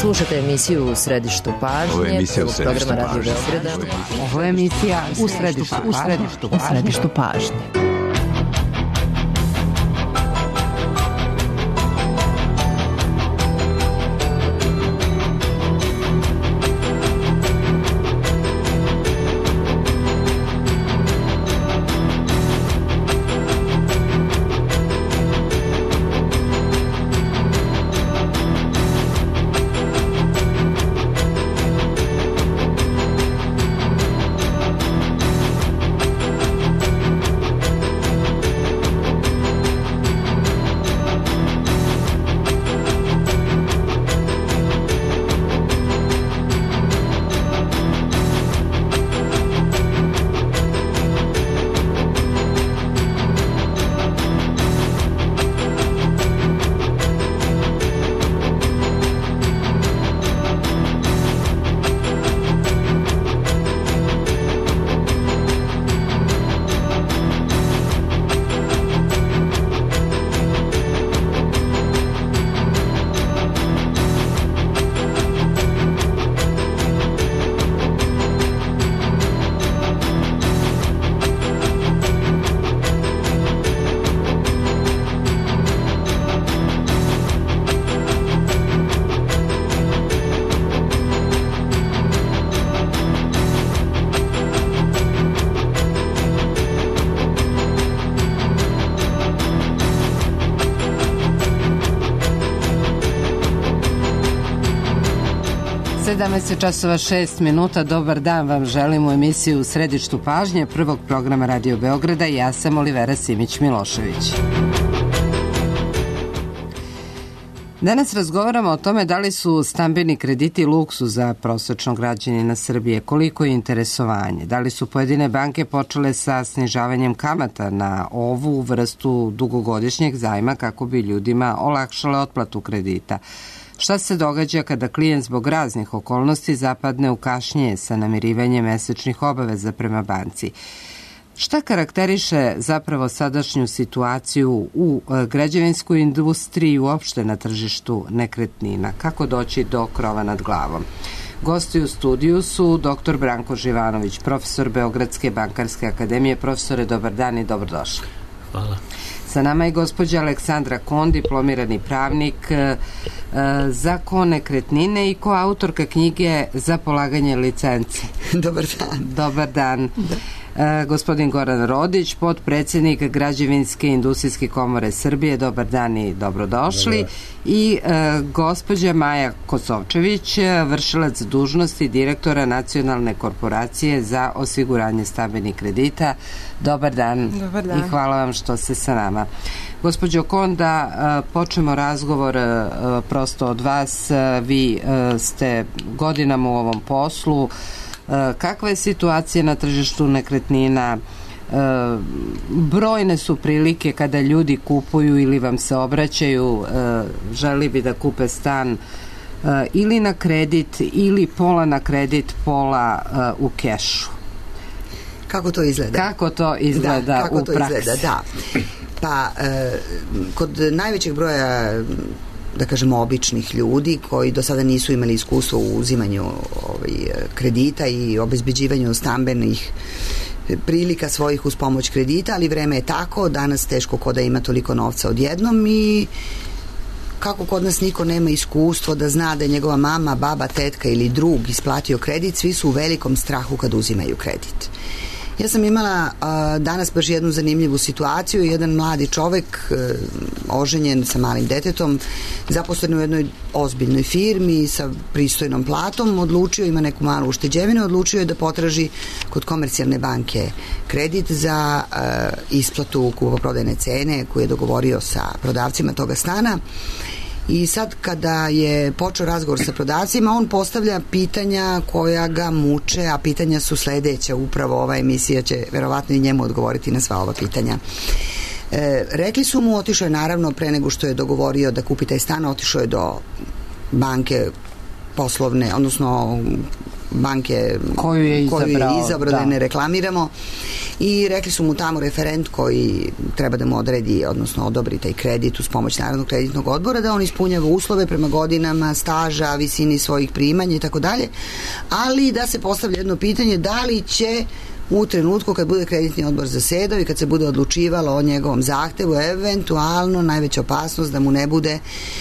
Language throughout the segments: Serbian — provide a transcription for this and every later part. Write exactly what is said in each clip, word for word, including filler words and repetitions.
Slušate emisiju U središtu pažnje. Ovo je emisija U središtu programa Radio pažnje. Beograda. Ovo je emisija U središtu, u središtu, u središtu pažnje. sedamnaest časova šest minuta, dobar dan vam želim u emisiju U središtu pažnje prvog programa Radio Beograda. Ja sam Olivera Simić-Milošević. Danas razgovaramo o tome da li su stambeni krediti luksuz za prosječnog građanina Srbije, koliko je interesovanje, da li su pojedine banke počele sa snižavanjem kamata na ovu vrstu dugogodišnjeg zajma kako bi ljudima olakšale otplatu kredita. Šta se događa kada klijent zbog raznih okolnosti zapadne u kašnjenje sa namirivanjem mesečnih obaveza prema banci? Šta karakteriše zapravo sadašnju situaciju u građevinskoj industriji i uopšte na tržištu nekretnina? Kako doći do krova nad glavom? Gosti u studiju su doktor Branko Živanović, profesor Beogradske bankarske akademije. Profesore, dobar dan i dobrodošli. Hvala. Sa nama je gospođa Aleksandra Kon, diplomirani pravnik e, za konekretnine i koautorka knjige Za polaganje licence. Dobar dan. Dobar dan. Da. E, gospodin Goran Rodić, potpredsjednik Građevinske industrijske komore Srbije. Dobar dan i dobrodošli. Dobar. I e, gospođa Maja Kosovčević, vršilac dužnosti direktora Nacionalne korporacije za osiguranje stambenih kredita. Dobar dan. Dobar dan. I hvala vam što ste sa nama. Gospođo Kon, da počnemo razgovor prosto od vas. Vi ste godinama u ovom poslu. Kakva je situacija na tržištu nekretnina? Brojne su prilike kada ljudi kupuju ili vam se obraćaju, želi bi da kupe stan ili na kredit ili pola na kredit, pola u kešu. Kako to izgleda? Kako to izgleda da, kako u to praksi? Izgleda, da. Pa, e, kod najvećeg broja, da kažemo, običnih ljudi koji do sada nisu imali iskustvo u uzimanju ovaj, kredita i obezbeđivanju stambenih prilika svojih uz pomoć kredita, ali vreme je tako, danas teško ko da ima toliko novca odjednom i kako kod nas niko nema iskustvo da zna da je njegova mama, baba, tetka ili drug isplatio kredit, svi su u velikom strahu kad uzimaju kredit. Ja sam imala a, danas baš jednu zanimljivu situaciju. Jedan mladi čovek, a, oženjen sa malim detetom, zaposlen u jednoj ozbiljnoj firmi sa pristojnom platom, odlučio, ima neku malu ušteđevinu, odlučio je da potraži kod Komercijalne banke kredit za a, isplatu kupoprodajne cene koju je dogovorio sa prodavcima toga stana. I sad kada je počeo razgovor sa prodavcima, on postavlja pitanja koja ga muče, a pitanja su sledeća, upravo ova emisija će verovatno i njemu odgovoriti na sva ova pitanja. E, rekli su mu, otišao je naravno pre nego što je dogovorio da kupi taj stan, otišao je do banke poslovne, odnosno banke koju je izabrao, koju je izabrao da. da ne reklamiramo, i rekli su mu tamo referent koji treba da mu odredi, odnosno odobri taj kredit uz pomoć Narodnog kreditnog odbora, da on ispunjava uslove prema godinama staža, visini svojih primanja i tako dalje, ali da se postavlja jedno pitanje, da li će u trenutku kad bude kreditni odbor zasedao i kad se bude odlučivalo o njegovom zahtevu, eventualno najveća opasnost da mu ne bude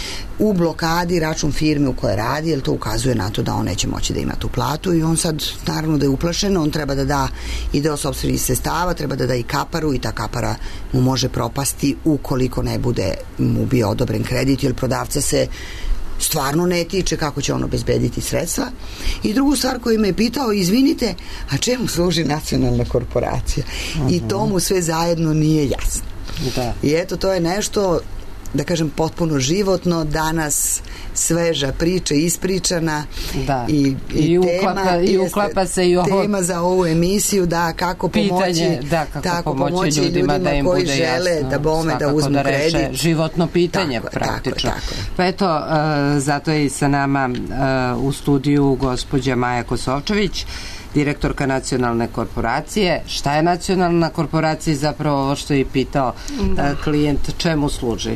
u blokadi račun firme u kojoj radi, jer to ukazuje na to da on neće moći da ima tu platu, i on sad naravno da je uplašen, on treba da da i deo sopstvenih sredstava, treba da da i kaparu, i ta kapara mu može propasti ukoliko ne bude mu bio odobren kredit, jer prodavca se stvarno ne tiče kako će on obezbediti sredstva. I drugu stvar koju me je pitao, izvinite, a čemu služi nacionalna korporacija? Uh-huh. I to mu sve zajedno nije jasno. Da. I eto, to je nešto, da kažem, potpuno životno, danas sveža priča, ispričana, da. i, i, I, tema, uklapa, i uklapa se i ovo tema za ovu emisiju, da, kako pitanje, pomoći, da, kako tako pomoći, pomoći ljudima, ljudima da im koji bude žele jasno, da bome da uzmu da reše kredit. Životno pitanje, tako, praktično. Tako, tako. Pa eto, uh, zato je i sa nama uh, u studiju gospođa Maja Kosovčević, direktorka Nacionalne korporacije. Šta je Nacionalna korporacija, zapravo ovo što je pitao da. uh, klijent, čemu služi?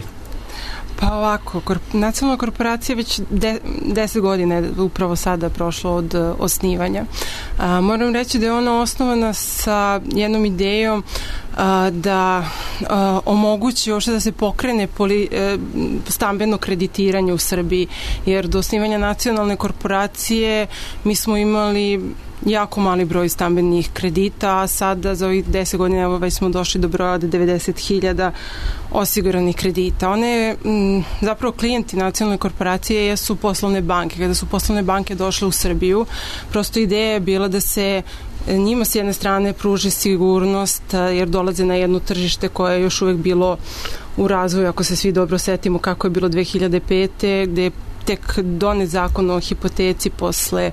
Pa ovako, korp, nacionalna korporacija već de, deset godina je upravo sada prošlo od uh, osnivanja. A, moram reći da je ona osnovana sa jednom idejom a, da a, omogući uopšte da se pokrene poli, e, stambeno kreditiranje u Srbiji, jer do osnivanja nacionalne korporacije mi smo imali jako mali broj stambenih kredita, a sada za ovih deset godina evo već smo došli do broja od devedeset hiljada osiguranih kredita. One m, zapravo klijenti nacionalne korporacije jesu poslovne banke. Kada su poslovne banke došle u Srbiju, prosto ideja je bila da se njima s jedne strane pruži sigurnost, jer dolaze na jedno tržište koje je još uvek bilo u razvoju, ako se svi dobro setimo kako je bilo dve hiljade pete. gde je tek donet zakon o hipoteci posle,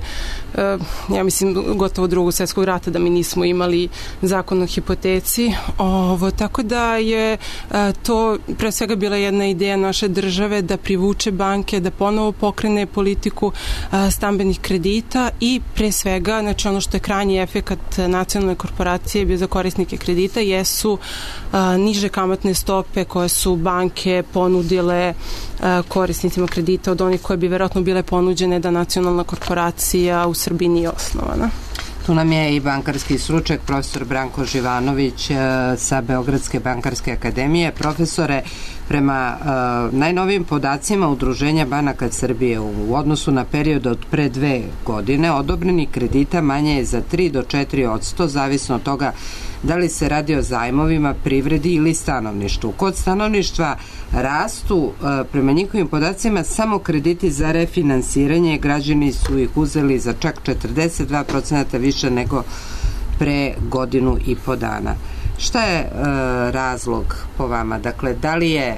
ja mislim, gotovo drugog svjetskog rata, da mi nismo imali zakon o hipoteci. Ovo, tako da je to pre svega bila jedna ideja naše države da privuče banke, da ponovo pokrene politiku stambenih kredita i pre svega, znači ono što je krajnji efekat nacionalne korporacije bio za korisnike kredita jesu niže kamatne stope koje su banke ponudile korisnicima kredita od onih koje bi verovatno bile ponuđene da nacionalna korporacija u Srbiji nije osnovana. Tu nam je i bankarski stručnjak, profesor Branko Živanović sa Beogradske bankarske akademije. Profesore, prema uh, najnovijim podacima Udruženja banaka Srbije u odnosu na period od pre dve godine, odobrenih kredita manje je za tri do četiri posto, zavisno od toga da li se radi o zajmovima, privredi ili stanovništvu. Kod stanovništva rastu, prema njihovim podacima, samo krediti za refinansiranje, građani su ih uzeli za čak četrdeset dva procenta više nego pre godinu i po dana. Šta je e, razlog po vama? Dakle, da li je e,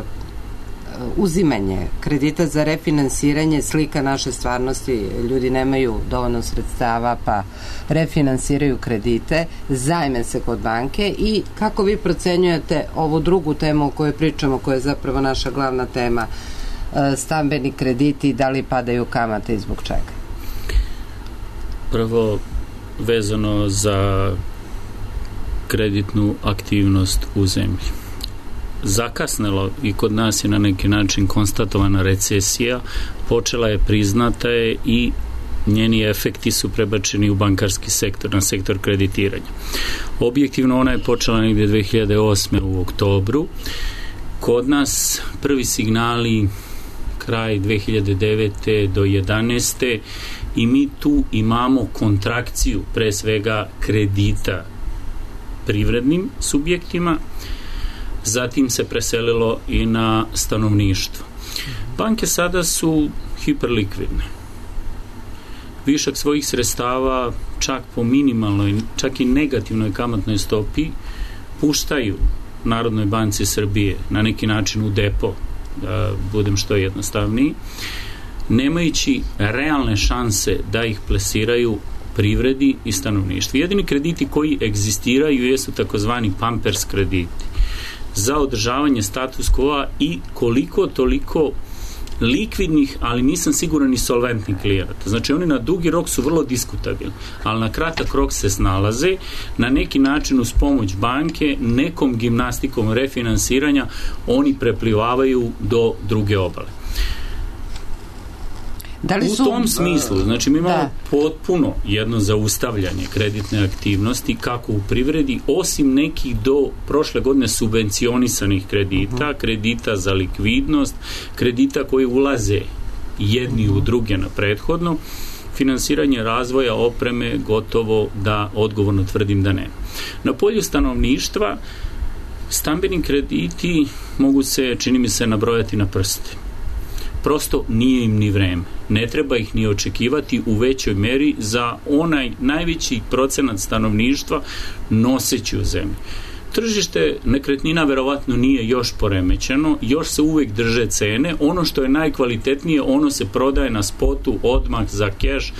uzimanje kredita za refinansiranje slika naše stvarnosti, ljudi nemaju dovoljno sredstava pa refinansiraju kredite, zajme se kod banke, i kako vi procenjujete ovu drugu temu o kojoj pričamo, koja je zapravo naša glavna tema, e, stambeni krediti, da li padaju kamate i zbog čega? Prvo, vezano za kreditnu aktivnost u zemlji. Zakasnelo i kod nas je na neki način konstatovana recesija, počela je, priznata je i njeni efekti su prebačeni u bankarski sektor, na sektor kreditiranja. Objektivno ona je počela negdje dve hiljade osme u oktobru. Kod nas prvi signali kraj dve hiljade devete do jedanaeste i mi tu imamo kontrakciju pre svega kredita privrednim subjektima, zatim se preselilo i na stanovništvo. Banke sada su hiperlikvidne. Višak svojih sredstava čak po minimalnoj, čak i negativnoj kamatnoj stopi puštaju Narodnoj banci Srbije na neki način u depo, da budem što jednostavniji, nemajući realne šanse da ih plesiraju privredi i stanovništvu. Jedini krediti koji egzistiraju jesu takozvani pampers krediti za održavanje status quo i koliko toliko likvidnih, ali nisam siguran i solventnih klijenata. Znači oni na dugi rok su vrlo diskutabilni, ali na kratak rok se snalaze, na neki način uz pomoć banke, nekom gimnastikom refinansiranja oni preplivavaju do druge obale. Da li su, u tom smislu, znači mi imamo da. potpuno jedno zaustavljanje kreditne aktivnosti kako u privredi, osim nekih do prošle godine subvencionisanih kredita, uh-huh. kredita za likvidnost, kredita koji ulaze jedni uh-huh. u druge na prethodno, finansiranje razvoja opreme gotovo da odgovorno tvrdim da ne. Na polju stanovništva stambeni krediti mogu se, čini mi se, nabrojati na prste. Prosto nije im ni vreme. Ne treba ih ni očekivati u većoj meri za onaj najveći procenat stanovništva noseći u zemlji. Tržište nekretnina verovatno nije još poremećeno, još se uvek drže cene. Ono što je najkvalitetnije, ono se prodaje na spotu, odmah za keš,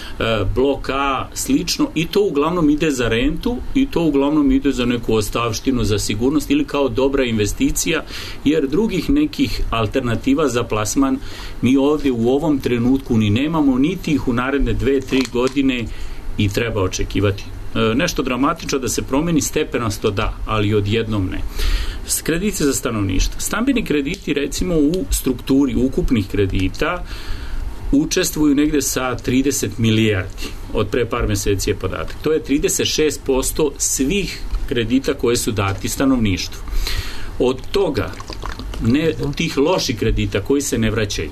blok A, slično, i to uglavnom ide za rentu i to uglavnom ide za neku ostavštinu, za sigurnost ili kao dobra investicija, jer drugih nekih alternativa za plasman mi ovdje u ovom trenutku ni nemamo, niti ih u naredne dve, tri godine i treba očekivati. E, nešto dramatično da se promeni, stepenasto da, ali odjednom ne. Krediti za stanovništvo. Stambeni krediti, recimo, u strukturi ukupnih kredita učestvuju negde sa trideset milijardi. Od pre par meseci je podatak. To je trideset šest posto svih kredita koje su dati stanovništvu. Od toga, ne, tih loših kredita koji se ne vraćaju,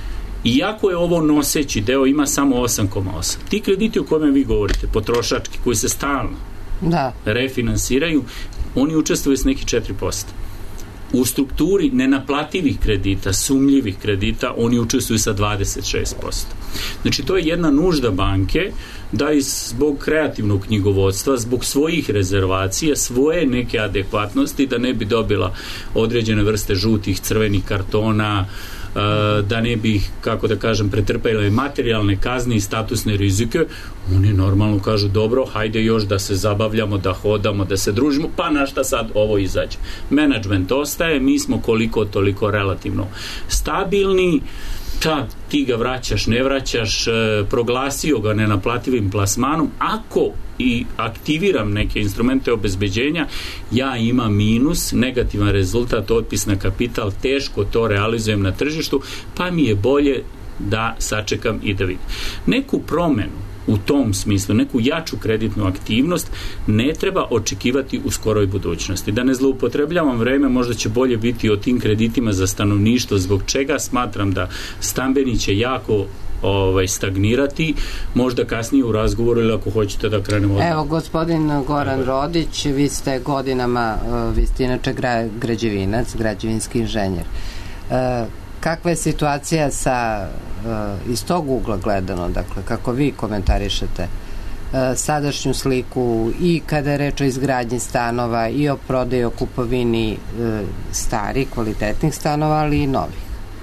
iako je ovo noseći deo, ima samo osam zarez osam. Ti krediti o kojima vi govorite, potrošački, koji se stalno da. refinansiraju, oni učestvuju s neki četiri posto. U strukturi nenaplativih kredita, sumnjivih kredita, oni učestvuju sa dvadeset šest posto. Znači, to je jedna nužda banke da i zbog kreativnog knjigovodstva, zbog svojih rezervacija, svoje neke adekvatnosti, da ne bi dobila određene vrste žutih, crvenih kartona, da ne bi, kako da kažem, pretrpele materijalne kazne i statusne rizike, oni normalno kažu, dobro, hajde još da se zabavljamo, da hodamo, da se družimo, pa na šta sad ovo izađe. Menadžment ostaje, mi smo koliko toliko relativno stabilni, ta, ti ga vraćaš, ne vraćaš, proglasio ga nenaplativim plasmanom, ako i aktiviram neke instrumente obezbeđenja, ja imam minus, negativan rezultat, otpis na kapital, teško to realizujem na tržištu, pa mi je bolje da sačekam i da vidim. Neku promenu u tom smislu, neku jaču kreditnu aktivnost ne treba očekivati u skoroj budućnosti. Da ne zloupotrebljavam vreme, možda će bolje biti o tim kreditima za stanovništvo, zbog čega smatram da stambeni će jako ovaj, stagnirati, možda kasnije u razgovoru, ili ako hoćete da krenemo od... Evo, gospodin Goran Rodić, vi ste godinama, vi ste inače gra, građevinac, građevinski inženjer. E, kakva je situacija sa, e, iz tog ugla gledano, dakle, kako vi komentarišete e, sadašnju sliku i kada je reč o izgradnji stanova i o prodaji, o kupovini e, starih, kvalitetnih stanova, ali i novih?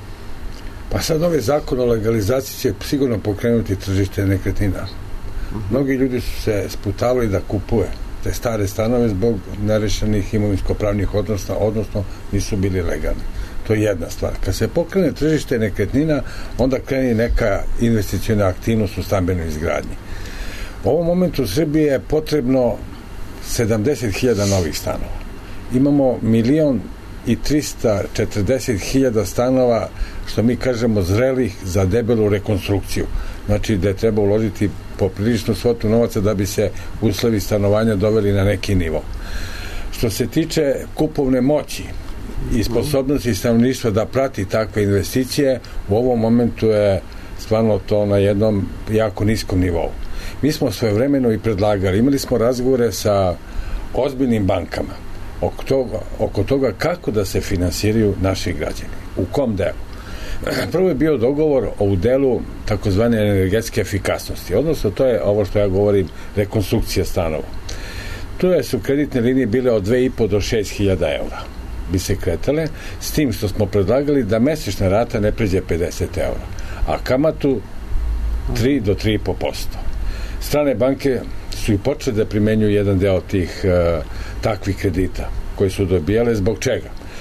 Pa sad ovaj zakon o legalizaciji će sigurno pokrenuti tržište nekretnina. Mnogi ljudi su se sputavali da kupuje te stare stanove zbog nerešenih imovinsko-pravnih odnosa, odnosno nisu bili legalni. To je jedna stvar. Kad se pokrene tržište nekretnina, onda kreni neka investiciona aktivnost u stambenoj izgradnji. U ovom momentu u Srbiji je potrebno sedamdeset hiljada novih stanova. Imamo milion i trista četrdeset hiljada stanova, što mi kažemo zrelih za debelu rekonstrukciju. Znači da je treba uložiti popriličnu svotu novaca da bi se uslovi stanovanja doveli na neki nivo. Što se tiče kupovne moći i sposobnosti stanovništva da prati takve investicije, u ovom momentu je stvarno to na jednom jako niskom nivou. Mi smo svojevremeno i predlagali, imali smo razgovore sa ozbiljnim bankama oko toga, oko toga kako da se finansiraju naši građani. U kom delu? Prvo je bio dogovor o udelu takozvane energetske efikasnosti, odnosno to je ovo što ja govorim, rekonstrukcija stanova. Tu su kreditne linije bile od dve i po do šest hiljada eura bi se kretale, s tim što smo predlagali da mesečna rata ne pređe pedeset eura, a kamatu tri do tri i po posto. Strane banke su i počeli da primenjuju jedan deo tih uh, takvih kredita koji su dobijale. Zbog čega?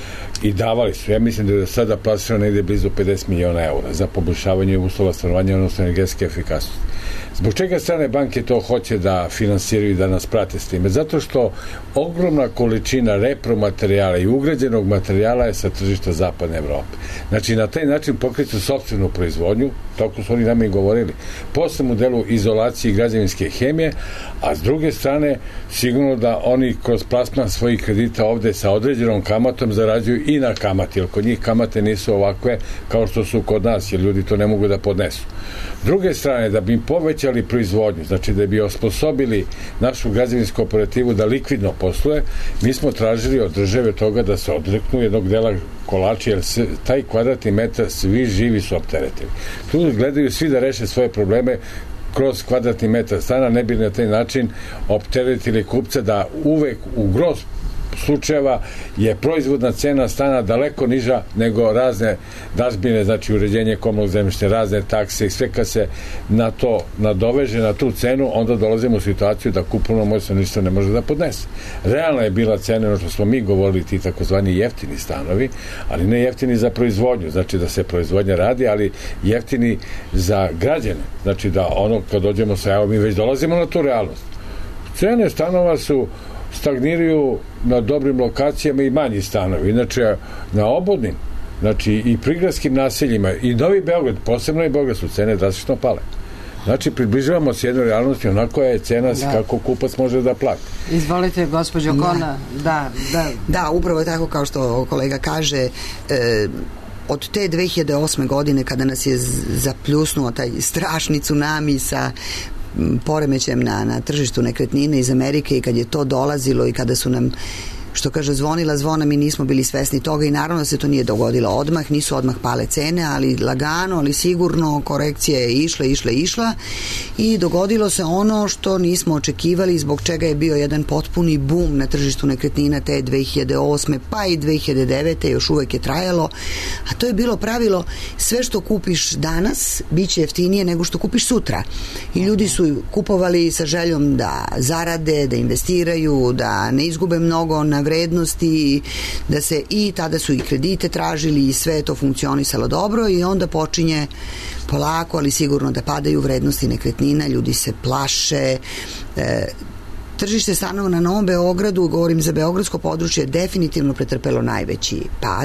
i davali su. Ja mislim da je sada plasirano negde blizu pedeset miliona eura za poboljšavanje uslova stanovanja, odnosno energetske efikasnosti. Zbog čega strane banke to hoće da finansiraju i da nas prate s time? Zato što ogromna količina repromaterijala i ugrađenog materijala je sa tržišta Zapadne Evrope. Znači, na taj način pokreću sopstvenu proizvodnju, tako su oni nama i govorili, posle modelu izolacije i građevinske hemije, a s druge strane, sigurno da oni kroz plasman svojih kredita ovde sa određenom kamatom zarađuju i na kamati, jer kod njih kamate nisu ovakve kao što su kod nas, jer ljudi to ne mogu da podnesu. S druge strane, da bi im povećali proizvodnju, znači da bi osposobili našu građevinsku operativu da likvidno posluje, mi smo tražili od države toga da se odreknu jednog dela kolača, jer se, taj kvadratni metar svi živi su opteretili. Tu gledaju svi da reše svoje probleme kroz kvadratni metar stana, ne bi na taj način opteretili kupca da uvek u gros slučajeva je proizvodna cena stana daleko niža nego razne dažbine, znači uređenje komunalnog zemljišta, razne takse i sve kad se na to nadoveže na tu cenu, onda dolazimo u situaciju da kupovno moćno ništa ne može da podnese. Realna je bila cena, ono što smo mi govorili, ti takozvani jeftini stanovi, ali ne jeftini za proizvodnju, znači da se proizvodnja radi, ali jeftini za građane, znači da ono kad dođemo sa, evo mi već dolazimo na tu realnost. Cene stanova su stagniraju na dobrim lokacijama i manji stanovi. Inače, na obodnim, znači i prigradskim naseljima i Novi Beograd, posebno i Beograd, su cene drastično pale. Znači, približavamo se jednoj realnosti, onako je cena da. Kako kupac može da plati. Izvolite, gospođo Kona. Da, da. Da, upravo je tako kao što kolega kaže, e, od te dve hiljade osme godine kada nas je zapljusnuo taj strašni tsunami sa poremećajem na, na tržištu nekretnine iz Amerike i kad je to dolazilo i kada su nam, što kaže, zvonila zvona, mi nismo bili svesni toga i naravno se to nije dogodilo odmah, nisu odmah pale cene, ali lagano, ali sigurno korekcija je išla, išla, išla i dogodilo se ono što nismo očekivali, zbog čega je bio jedan potpuni bum na tržištu nekretnina te dve hiljade osme pa i dve hiljade devete još uvek je trajalo, a to je bilo pravilo, sve što kupiš danas bit će jeftinije nego što kupiš sutra i ljudi su kupovali sa željom da zarade, da investiraju, da ne izgube mnogo na vrednosti, da se i tada su i kredite tražili i sve je to funkcionisalo dobro i onda počinje polako, ali sigurno da padaju vrednosti nekretnina, ljudi se plaše. E, tržište stanova na Novom Beogradu, govorim za beogradsko područje, definitivno pretrpelo najveći pad.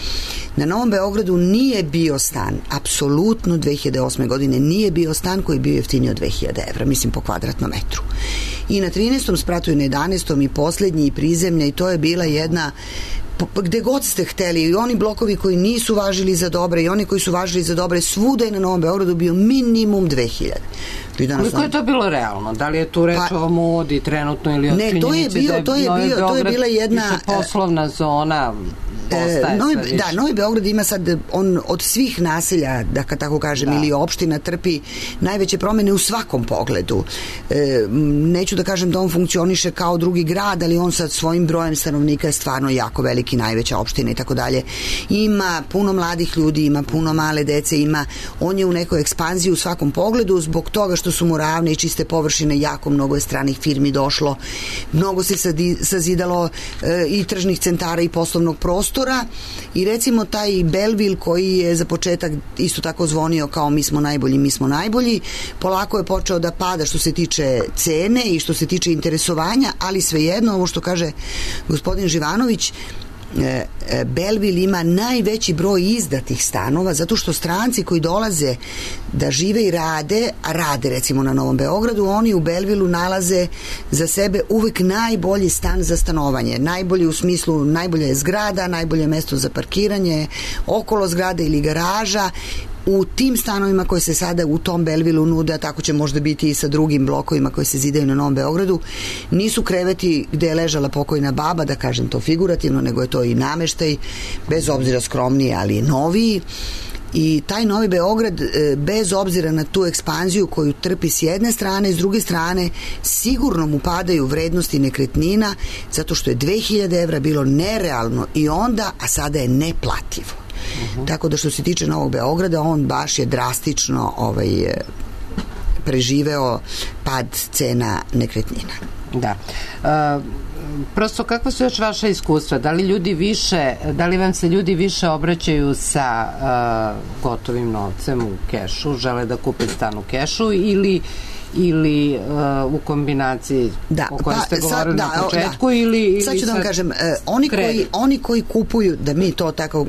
Na Novom Beogradu nije bio stan, apsolutno dve hiljade osme godine nije bio stan koji je bio jeftiniji od dve hiljade evra, mislim po kvadratnom metru. I na trinaestom spratu i na jedanaestom i poslednji i prizemlja i to je bila jedna gde god ste hteli i oni blokovi koji nisu važili za dobre i oni koji su važili za dobre, svuda je na Novom Beogradu bio minimum dve hiljade. Koliko je to bilo realno? Da li je tu reč pa, o modi trenutno ili o ne, to je bio, to je bio, to je bila jedna poslovna zona. E, Novi, da, Novi Beograd ima sad, on od svih naselja, da kad tako kažem, da. Ili opština trpi najveće promene u svakom pogledu. E, neću da kažem da on funkcioniše kao drugi grad, ali on sa svojim brojem stanovnika je stvarno jako veliki, najveća opština i tako dalje. Ima puno mladih ljudi, ima puno male dece, ima, on je u nekoj ekspanziji u svakom pogledu, zbog toga što su mu ravne i čiste površine, jako mnogo je stranih firmi došlo, mnogo se sadi, sazidalo e, i tržnih centara i poslovnog prostora i recimo taj Belleville koji je za početak isto tako zvonio kao mi smo najbolji, mi smo najbolji, polako je počeo da pada što se tiče cene i što se tiče interesovanja, ali svejedno ovo što kaže gospodin Živanović, Belleville ima najveći broj izdatih stanova zato što stranci koji dolaze da žive i rade, a rade recimo na Novom Beogradu, oni u Bellevilleu nalaze za sebe uvek najbolji stan za stanovanje, najbolji u smislu najbolja je zgrada, najbolje mesto za parkiranje okolo zgrade ili garaža. U tim stanovima koje se sada u tom Bellevilleu nude, a tako će možda biti i sa drugim blokovima koji se zidaju na Novom Beogradu, nisu kreveti gde je ležala pokojna baba, da kažem to figurativno, nego je to i nameštaj, bez obzira skromniji, ali i noviji. I taj Novi Beograd, bez obzira na tu ekspanziju koju trpi s jedne strane, s druge strane sigurno mu padaju vrednosti nekretnina zato što je dve hiljade evra bilo nerealno i onda, a sada je neplativo. Uh-huh. Tako da što se tiče Novog Beograda, on baš je drastično ovaj, preživeo pad cena nekretnina. Da. Uh, prosto kakva su još vaša iskustva? Da li ljudi više, da li vam se ljudi više obraćaju sa uh, gotovim novcem u kešu, žele da kupe stan u kešu ili ili uh, u kombinaciji da, o kojoj pa, ste govorili sad, na da, početku da. ili, ili sad ću da vam kažem, uh, oni, koji, oni koji kupuju, da mi to tako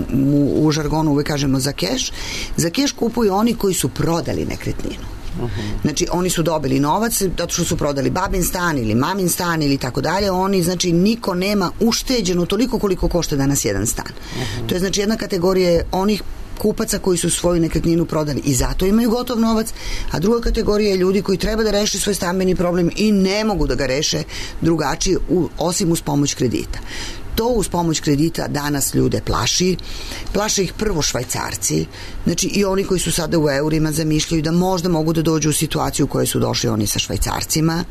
u, u žargonu uvek kažemo za keš, za keš kupuju oni koji su prodali nekretninu. Uh-huh. Znači oni su dobili novac zato što su prodali babin stan ili mamin stan ili tako dalje, oni, znači niko nema ušteđeno toliko koliko košta danas jedan stan. Uh-huh. To je znači jedna kategorija onih kupaca koji su svoju nekretninu prodali i zato imaju gotov novac, a druga kategorija je ljudi koji treba da reše svoj stambeni problem i ne mogu da ga reše drugačije u, osim uz pomoć kredita. To uz pomoć kredita danas ljude plaši. Plaše ih prvo Švajcarci, znači i oni koji su sada u eurima zamišljaju da možda mogu da dođu u situaciju u kojoj su došli oni sa Švajcarcima.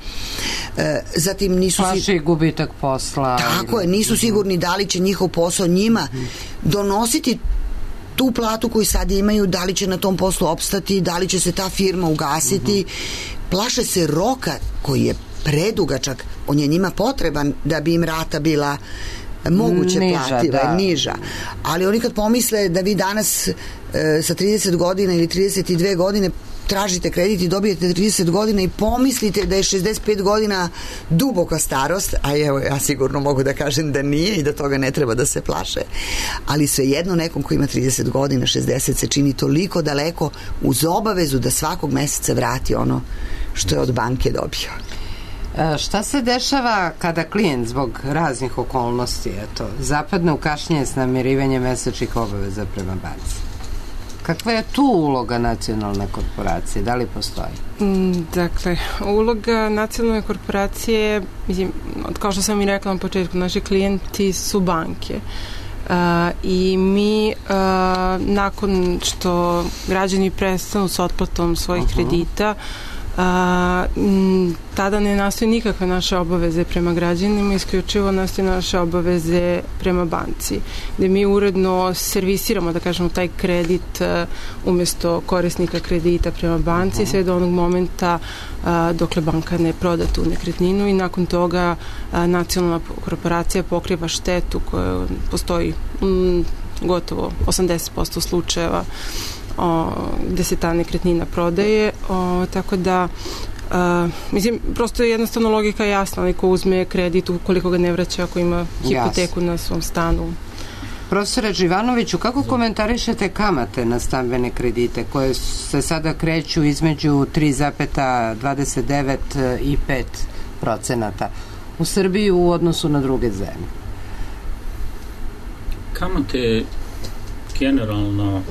E, zatim nisu... Plaši si... gubitak posla. Tako je, nisu sigurni da li će njihov posao njima donositi tu platu koju sad imaju, da li će na tom poslu opstati, da li će se ta firma ugasiti. Plaše se roka koji je predugačak, on je njima potreban da bi im rata bila moguće niža, plativa, da. niža. Ali oni kad pomisle da vi danas e, sa trideset godina ili trideset dve godine tražite kredit i dobijete trideset godina i pomislite da je šezdeset pet godina duboka starost, a evo ja sigurno mogu da kažem da nije i da toga ne treba da se plaše. Ali svejedno nekom ko ima trideset godina, šezdeset se čini toliko daleko uz obavezu da svakog meseca vrati ono što je od banke dobio. E, šta se dešava kada klijent zbog raznih okolnosti, eto, zapadne u kašnjenje s namirivanjem mesečnih obaveza prema banci? Kakva je tu uloga nacionalne korporacije? Da li postoji? Mm, dakle, uloga nacionalne korporacije, mislim, kao što sam i rekla na početku, naši klijenti su banke. Uh, i mi uh, nakon što građani prestanu s otplatom svojih uh-huh. kredita, A, m, tada ne nastoji nikakve naše obaveze prema građanima, isključivo nastoji naše obaveze prema banci, gde mi uredno servisiramo, da kažemo, taj kredit uh, umjesto korisnika kredita prema banci, uh-huh. sve do onog momenta uh, dokle banka ne proda tu nekretninu i nakon toga uh, nacionalna korporacija pokriva štetu koja postoji um, gotovo osamdeset posto slučajeva O, gde se ta nekretnina prodaje, o, tako da a, mislim, prosto je jednostavno logika jasna, ali ko uzme kredit ukoliko ga ne vraća, ako ima hipoteku Jas. na svom stanu. Profesore Živanoviću, kako komentarišete kamate na stambene kredite koje se sada kreću između tri zarez dvadeset devet i pet procenata u Srbiji u odnosu na druge zemlje? Kamate generalno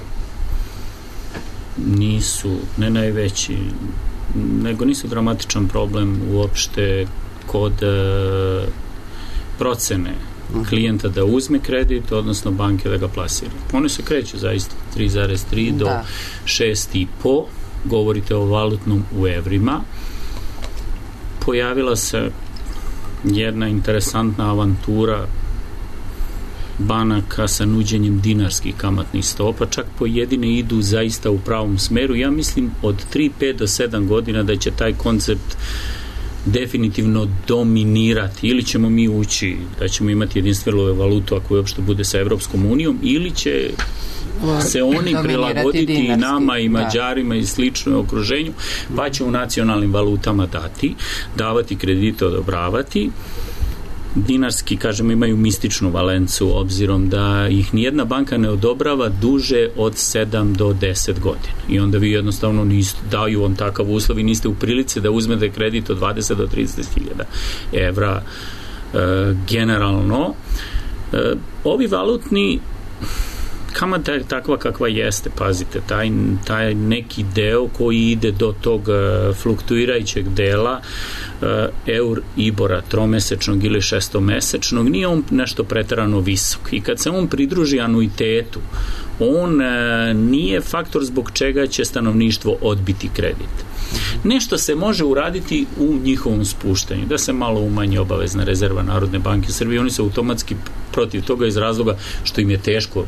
nisu, ne najveći, nego nisu dramatičan problem uopšte kod e, procene klijenta da uzme kredit, odnosno banke da ga plasira. One se kreću zaista tri zarez tri do šest zarez pet, govorite o valutnom u evrima. Pojavila se jedna interesantna avantura banaka sa nuđenjem dinarskih kamatnih stopa, čak pojedine idu zaista u pravom smeru. Ja mislim od tri, pet do sedam godina da će taj koncept definitivno dominirati. Ili ćemo mi ući da ćemo imati jedinstvenu valutu ako uopšte bude sa Evropskom unijom, ili će se oni prilagoditi i nama i Mađarima i slično okruženju, pa će u nacionalnim valutama dati, davati kredite, odobravati. Dinarski, kažemo, imaju mističnu valencu, obzirom da ih nijedna banka ne odobrava duže od sedam do deset godina. I onda vi jednostavno niste, daju vam takav uslov i niste u prilici da uzmete kredit od dvadeset do trideset hiljada evra e, generalno. E, ovi valutni kamata je takva kakva jeste, pazite, taj, taj neki deo koji ide do tog uh, fluktuirajućeg dela uh, eur ibora tromesečnog ili šestomesečnog, nije on nešto preterano visok. I kad se on pridruži anuitetu, on uh, nije faktor zbog čega će stanovništvo odbiti kredit. Nešto se može uraditi u njihovom spuštanju, da se malo umanji obavezna rezerva Narodne banke Srbije. Oni su automatski protiv toga iz razloga što im je teško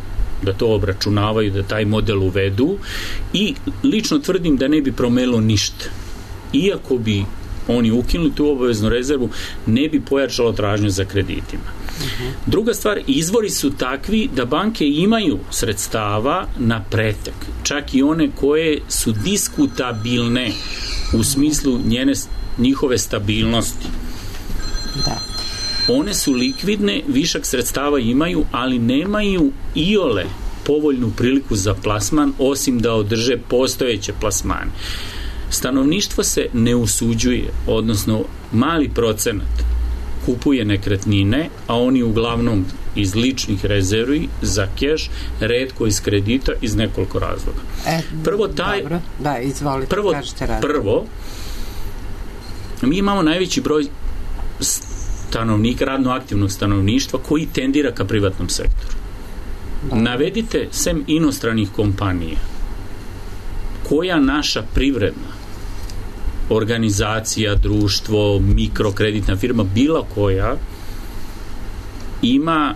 da to obračunavaju, da taj model uvedu i lično tvrdim da ne bi promenilo ništa. Iako bi oni ukinuli tu obaveznu rezervu, ne bi pojačalo tražnju za kreditima. Uh-huh. Druga stvar, izvori su takvi da banke imaju sredstava na pretek, čak i one koje su diskutabilne u smislu njene, njihove stabilnosti. Da. One su likvidne, višak sredstava imaju, ali nemaju iole povoljnu priliku za plasman, osim da održe postojeće plasmane. Stanovništvo se ne usuđuje, odnosno mali procenat kupuje nekretnine, a oni uglavnom iz ličnih rezervi za keš, retko iz kredita, iz nekoliko razloga. E, prvo taj dobro. Da, izvolite, prvo, kažete razlog. Prvo, mi imamo najveći broj stanovnika, radno aktivnog stanovništva koji tendira ka privatnom sektoru. Da. Navedite, sem inostranih kompanija, koja naša privredna organizacija, društvo, mikrokreditna firma, bilo koja, ima,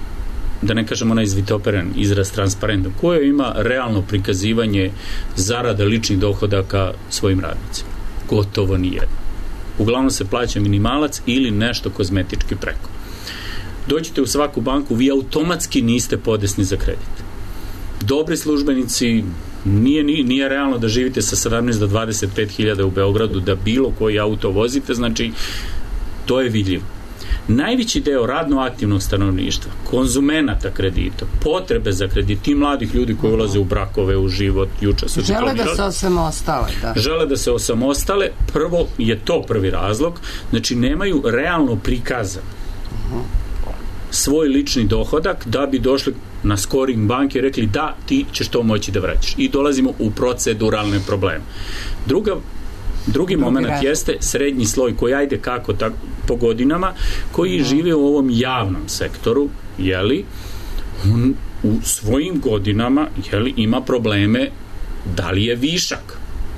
da ne kažem onaj izvitoperen izraz transparentan, koja ima realno prikazivanje zarada ličnih dohodaka svojim radnicima. Gotovo nijedno. Uglavnom se plaća minimalac ili nešto kozmetički preko. Dođete u svaku banku, vi automatski niste podesni za kredit. Dobri službenici, nije, nije, nije realno da živite sa sedamnaest do dvadeset pet hiljada u Beogradu, da bilo koji auto vozite, znači to je vidljivo. Najveći deo radno aktivnog stanovništva, konzumenata kredita, potrebe za kredit, ti mladih ljudi koji ulaze u brakove, u život, juče su žele da se osamostale, da. Žele da se osamostale, prvo je to prvi razlog, znači nemaju realno prikazan uh-huh. svoj lični dohodak da bi došli na scoring banke i rekli da, ti ćeš to moći da vraćaš. I dolazimo u proceduralne probleme. Druga Drugi, Drugi moment razlog. Jeste srednji sloj koji ajde kako tako, po godinama, koji no. žive u ovom javnom sektoru, jeli, on u svojim godinama jeli, ima probleme da li je višak.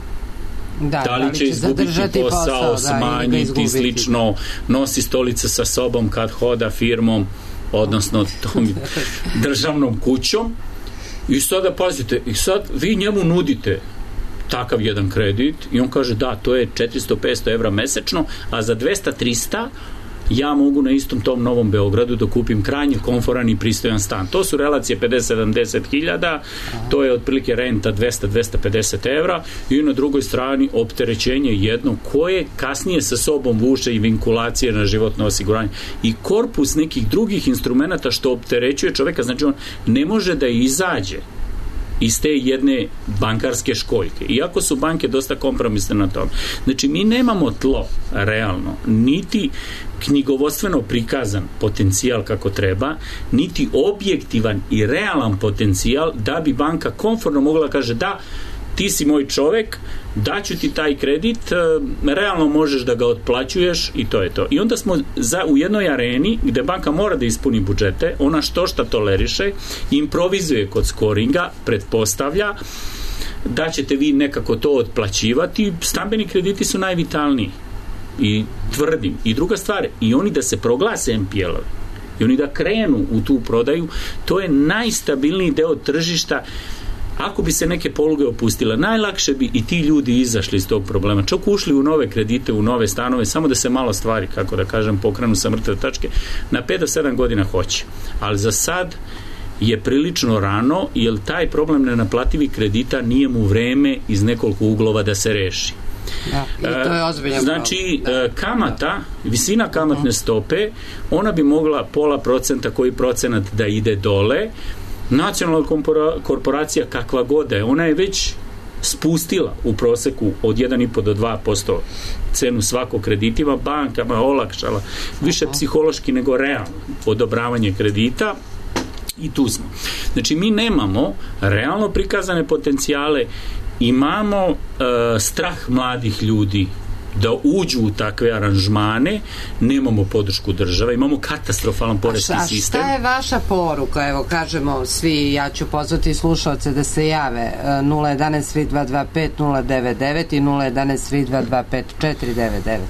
Da, da li, da li će izgubiti posao, posao smanjiti, da, slično, nosi stolice sa sobom kad hoda firmom, odnosno tom državnom kućom. I sada, pazite, i sad vi njemu nudite takav jedan kredit i on kaže da, to je četiristo do petsto evra mesečno, a za dvesta do trista ja mogu na istom tom Novom Beogradu da kupim krajnje komforan i pristojan stan. To su relacije pedeset do sedamdeset hiljada, to je otprilike renta dvesta do dvesta pedeset evra i na drugoj strani opterećenje jedno koje kasnije sa sobom vuče i vinkulacije na životno osiguranje i korpus nekih drugih instrumenta što opterećuje čoveka, znači on ne može da izađe iz te jedne bankarske školjke. Iako su banke dosta kompromisne na tom. Znači, mi nemamo tlo, realno, niti knjigovodstveno prikazan potencijal kako treba, niti objektivan i realan potencijal da bi banka komfortno mogla kaže da, ti si moj čovek, daću ti taj kredit, realno možeš da ga otplaćuješ i to je to. I onda smo za, u jednoj areni gde banka mora da ispuni budžete, ona što šta toleriše, improvizuje kod skoringa, pretpostavlja da ćete vi nekako to otplaćivati. Stambeni krediti su najvitalniji i tvrdim. I druga stvar, i oni da se proglase em pe el-ovi i oni da krenu u tu prodaju, to je najstabilniji deo tržišta. Ako bi se neke poluge opustile, najlakše bi i ti ljudi izašli iz tog problema. Čak ušli u nove kredite, u nove stanove, samo da se malo stvari, kako da kažem, pokrenu sa mrtve tačke. Na pet do sedam godina hoće. Ali za sad je prilično rano, jer taj problem nenaplativih kredita nije mu vreme iz nekoliko uglova da se reši. Da, i to je ozbiljan znači, da. kamata, visina kamatne stope, ona bi mogla pola procenta, koji procenat da ide dole. Nacionalna korporacija kakva god je, ona je već spustila u proseku od jedan i po do dva posto cenu svakog kreditiva, bankama olakšala više psihološki nego realno odobravanje kredita i tu smo. Znači, mi nemamo realno prikazane potencijale, imamo uh, strah mladih ljudi da uđu u takve aranžmane, nemamo podršku države, imamo katastrofalan poreski a sistem. A šta je vaša poruka? Evo, kažemo svi, ja ću pozvati slušalce da se jave nula jedanaest tri dva dva pet nula devet devet i nula jedanaest tri dva dva pet četiri devet devet.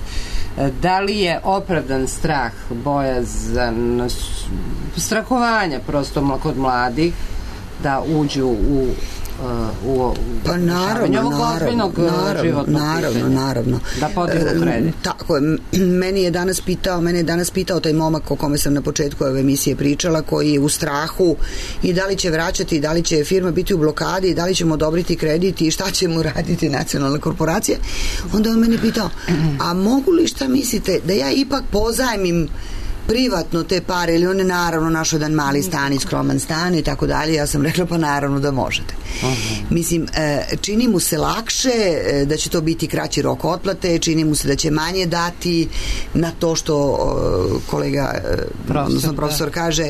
Da li je opravdan strah, bojazan, strahovanja prosto kod mladih da uđu u u, u pa naravno, naravno, naravno, naravno, naravno. Da podignu kredit. Tako je. Meni je danas pitao, mene je danas pitao taj momak o kome sam na početku ove emisije pričala, koji je u strahu i da li će vraćati, da li će firma biti u blokadi i da li ćemo odobriti kredit i šta će mu raditi nacionalna korporacija. Onda on mene pitao, a mogu li, šta mislite, da ja ipak pozajmim privatno te pare, ili on je naravno našao jedan mali stan i skroman stan i tako dalje. Ja sam rekla, pa naravno da možete. Uh-huh. Mislim, čini mu se lakše da će to biti kraći rok otplate, čini mu se da će manje dati na to što kolega, profesor, odnosno profesor kaže,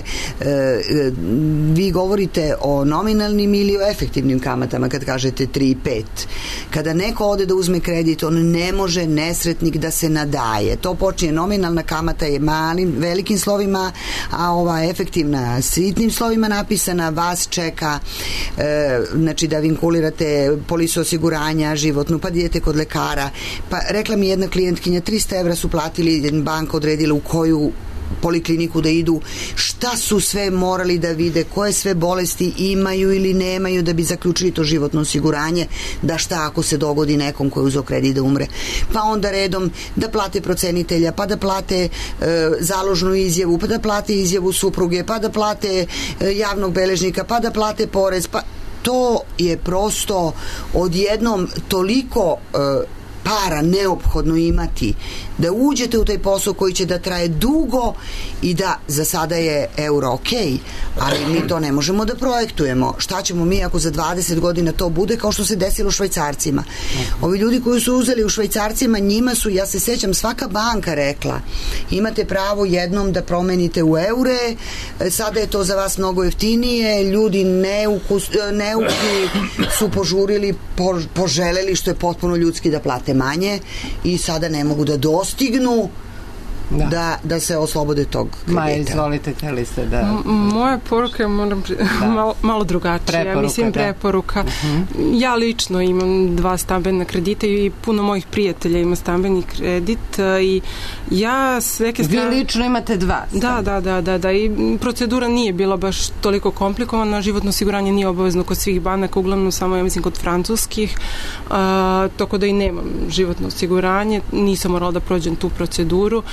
vi govorite o nominalnim ili o efektivnim kamatama kad kažete tri i pet. Kada neko ode da uzme kredit, on ne može, nesretnik, da se nadaje. To počinje, nominalna kamata je malim, velikim slovima, a ova efektivna sitnim slovima napisana, vas čeka e, znači da vinkulirate polisu osiguranja, životnu, pa idete kod lekara. Pa rekla mi jedna klijentkinja, trista evra su platili, banka odredila u koju polikliniku da idu, šta su sve morali da vide, koje sve bolesti imaju ili nemaju da bi zaključili to životno osiguranje, da šta ako se dogodi nekom koji je uzeo kredit da umre. Pa onda redom da plate procenitelja, pa da plate e, založnu izjavu, pa da plate izjavu supruge, pa da plate e, javnog beležnika, pa da plate porez, pa to je prosto odjednom toliko e, para neophodno imati da uđete u taj posao koji će da traje dugo i da za sada je euro ok, ali mi to ne možemo da projektujemo. Šta ćemo mi ako za dvadeset godina to bude kao što se desilo u Švajcarcima? Ovi ljudi koji su uzeli u Švajcarcima, njima su, ja se sećam, svaka banka rekla, imate pravo jednom da promenite u eure, sada je to za vas mnogo jeftinije, ljudi neukus, neuki su požurili, po, poželeli, što je potpuno ljudski, da plate manje i sada ne mogu da dostignu da, da, da se oslobode tog kredita. Maja, izvolite, htjeli ste da... M- moja poruka je moram, da. malo, malo drugačija. Preporuka, Mislim, da. preporuka. Uh-huh. Ja lično imam dva stambena kredita i puno mojih prijatelja ima stambeni kredit i ja s neke strane... Vi lično imate dva stambena? Da, da, da, da, da. I procedura nije bila baš toliko komplikovana. Životno osiguranje nije obavezno kod svih banaka, uglavnom samo, ja mislim, kod francuskih. A, toko da i nemam životno osiguranje. Nisam morala da prođem tu proceduru.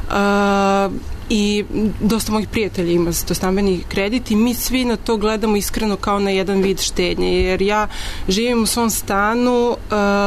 Uh, i dosta mojih prijatelja ima to stambeni kredit i mi svi na to gledamo iskreno kao na jedan vid štednje, jer ja živim u svom stanu uh,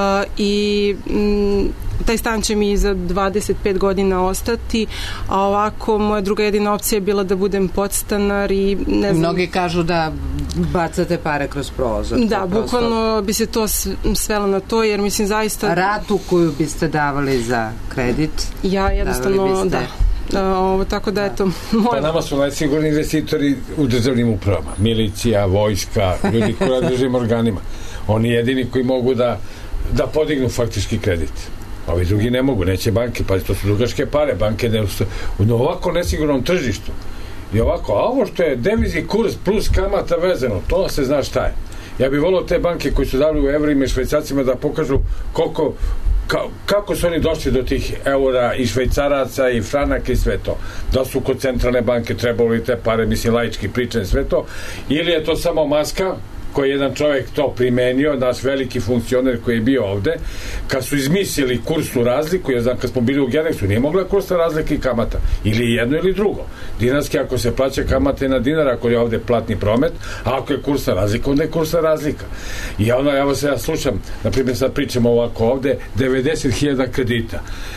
i m, taj stan će mi za dvadeset pet godina ostati, a ovako moja druga jedina opcija je bila da budem podstanar i ne znam... Mnogi kažu da bacate pare kroz prozor. Da, bukvalno bi se to svelo na to, jer mislim zaista... Ratu koju biste davali za kredit? Ja jednostavno, da. Ovo, tako da, eto, moj... Pa nama su najsigurni investitori u državnim upravama, milicija, vojska, ljudi koji rade državnim organima. Oni jedini koji mogu da, da podignu faktički kredit. Ovi drugi ne mogu, neće banke, pa to su dugačke pare, banke ne, u ovako nesigurnom tržištu. I ovako, a ovo što je devizni kurs plus kamata vezano, to se zna šta je. Ja bih volio te banke koji su dali u evrima i švajcarcima da pokažu koliko Ka, kako su oni došli do tih eura i švajcaraca i franaka i sve to. Da su kod centralne banke trebali te pare, mislim, laički pričan sve to, ili je to samo maska koji je jedan čovjek to primenio, naš veliki funkcioner koji je bio ovde, kad su izmislili kursnu razliku, ja znam, kad smo bili u Genexu, nije mogla kursna razlika i kamata, ili jedno ili drugo. Dinarski, ako se plaća kamate na dinar, ako je ovde platni promet, a ako je kursna razlika, onda je kursna razlika. I ono, evo se ja slušam, na primjer sad pričamo ovako ovde, devedeset hiljada kredita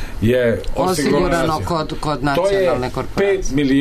je osigurano kod, kod nacionalne korporacije.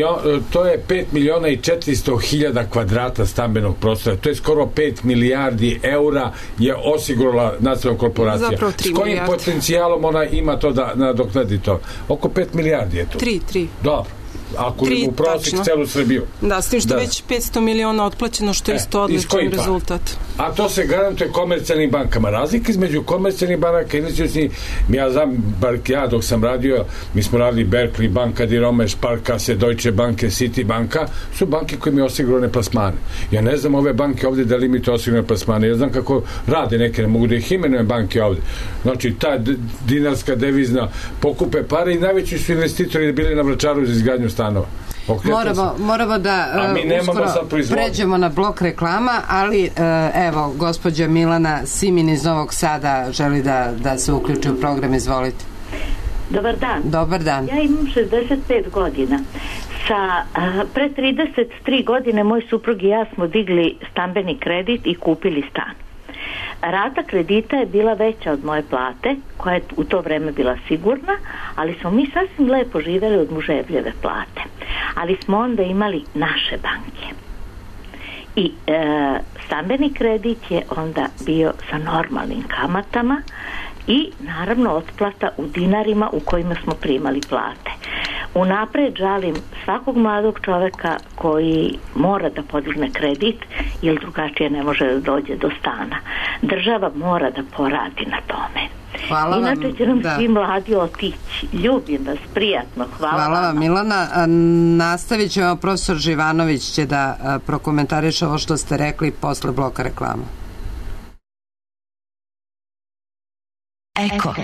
To je pet miliona i četiristo hiljada kvadrata stambenog prostora. To je skoro pet milijardi eura je osigurala nacionalna korporacija. Zapravo tri milijardi. S kojim milijardi. Potencijalom ona ima to da nadoknadi to? Oko pet milijardi je to. Tri, tri. Dobro. Ako u prosjek celu Srbiju. Da, s tim što da. Već petsto miliona otplaćeno, što je isto odličan rezultat. A to se garantuje komercijalnim bankama. Razlika između komercijalnih banaka i investicionih, ja znam, bar ja dok sam radio, mi smo radili Berkeley banka, Dirome, Sparkasse, Deutsche Banke, City banka, su banke koje mi osigurane plasmane. Ja ne znam ove banke ovde da limite osigurane plasmane. Ja znam kako rade neke, ne mogu da ih imenujem banke ovde. Znači, ta dinarska devizna pokupe pare i najveći su investitori bili na Vračaru za izgradnju stanova. Moramo, moramo da uh, uskoro pređemo na blok reklama, ali uh, evo, gospođa Milana Simin iz Novog Sada želi da, da se uključi u program, izvolite. Dobar dan. Dobar dan. Ja imam šezdeset pet godina. Sa, uh, pre trideset tri godine moj suprug i ja smo digli stambeni kredit i kupili stan. Rata kredita je bila veća od moje plate, koja je u to vreme bila sigurna, ali smo mi sasvim lepo živjeli od muževljeve plate. Ali smo onda imali naše banke. I e, stambeni kredit je onda bio sa normalnim kamatama i naravno otplata u dinarima u kojima smo primali plate. Unapred žalim svakog mladog čoveka koji mora da podigne kredit, jer drugačije ne može da dođe do stana. Država mora da poradi na tome. Hvala Inače vam, će nam da. svi mladi otići. Ljubim vas, prijatno. Hvala, Hvala vam, Milana. A, nastavit ćemo, profesor Živanović će da a, prokomentariše ovo što ste rekli posle bloka reklama. Eko.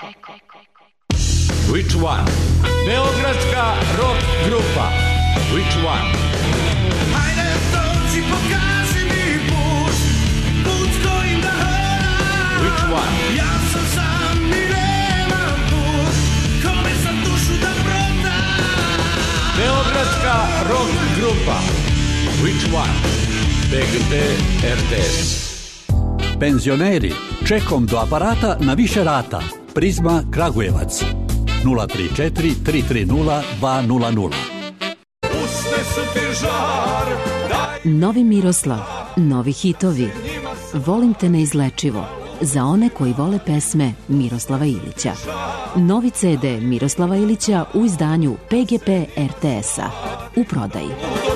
Which one? Beogradska rock grupa. Which one? Hajde, dođi, pokaži mi put, put kojim da hodam. Which one? Ja sam sam i nemam put, kome sam dušu da prodam. Beogradska rock grupa. Which one? B G P R T S. Penzioneri, čekom do aparata na više rata. Prizma Kragujevac. nula tri četiri tri tri nula dva nula nula. Usne su ti žar, daj. Novi Miroslav, novi hitovi. Volim te neizlečivo. Za one koji vole pesme Miroslava Ilića. Novi C D Miroslava Ilića u izdanju P G P R T S-a. U prodaji.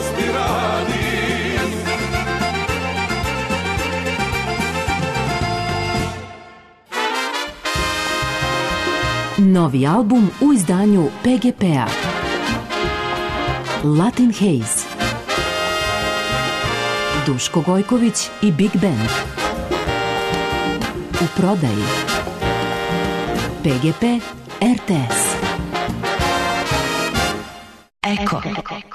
Novi album u izdanju P G P-a. Latin Haze. Duško Gojković i Big Band. U prodaji. P G P R T S. Eko.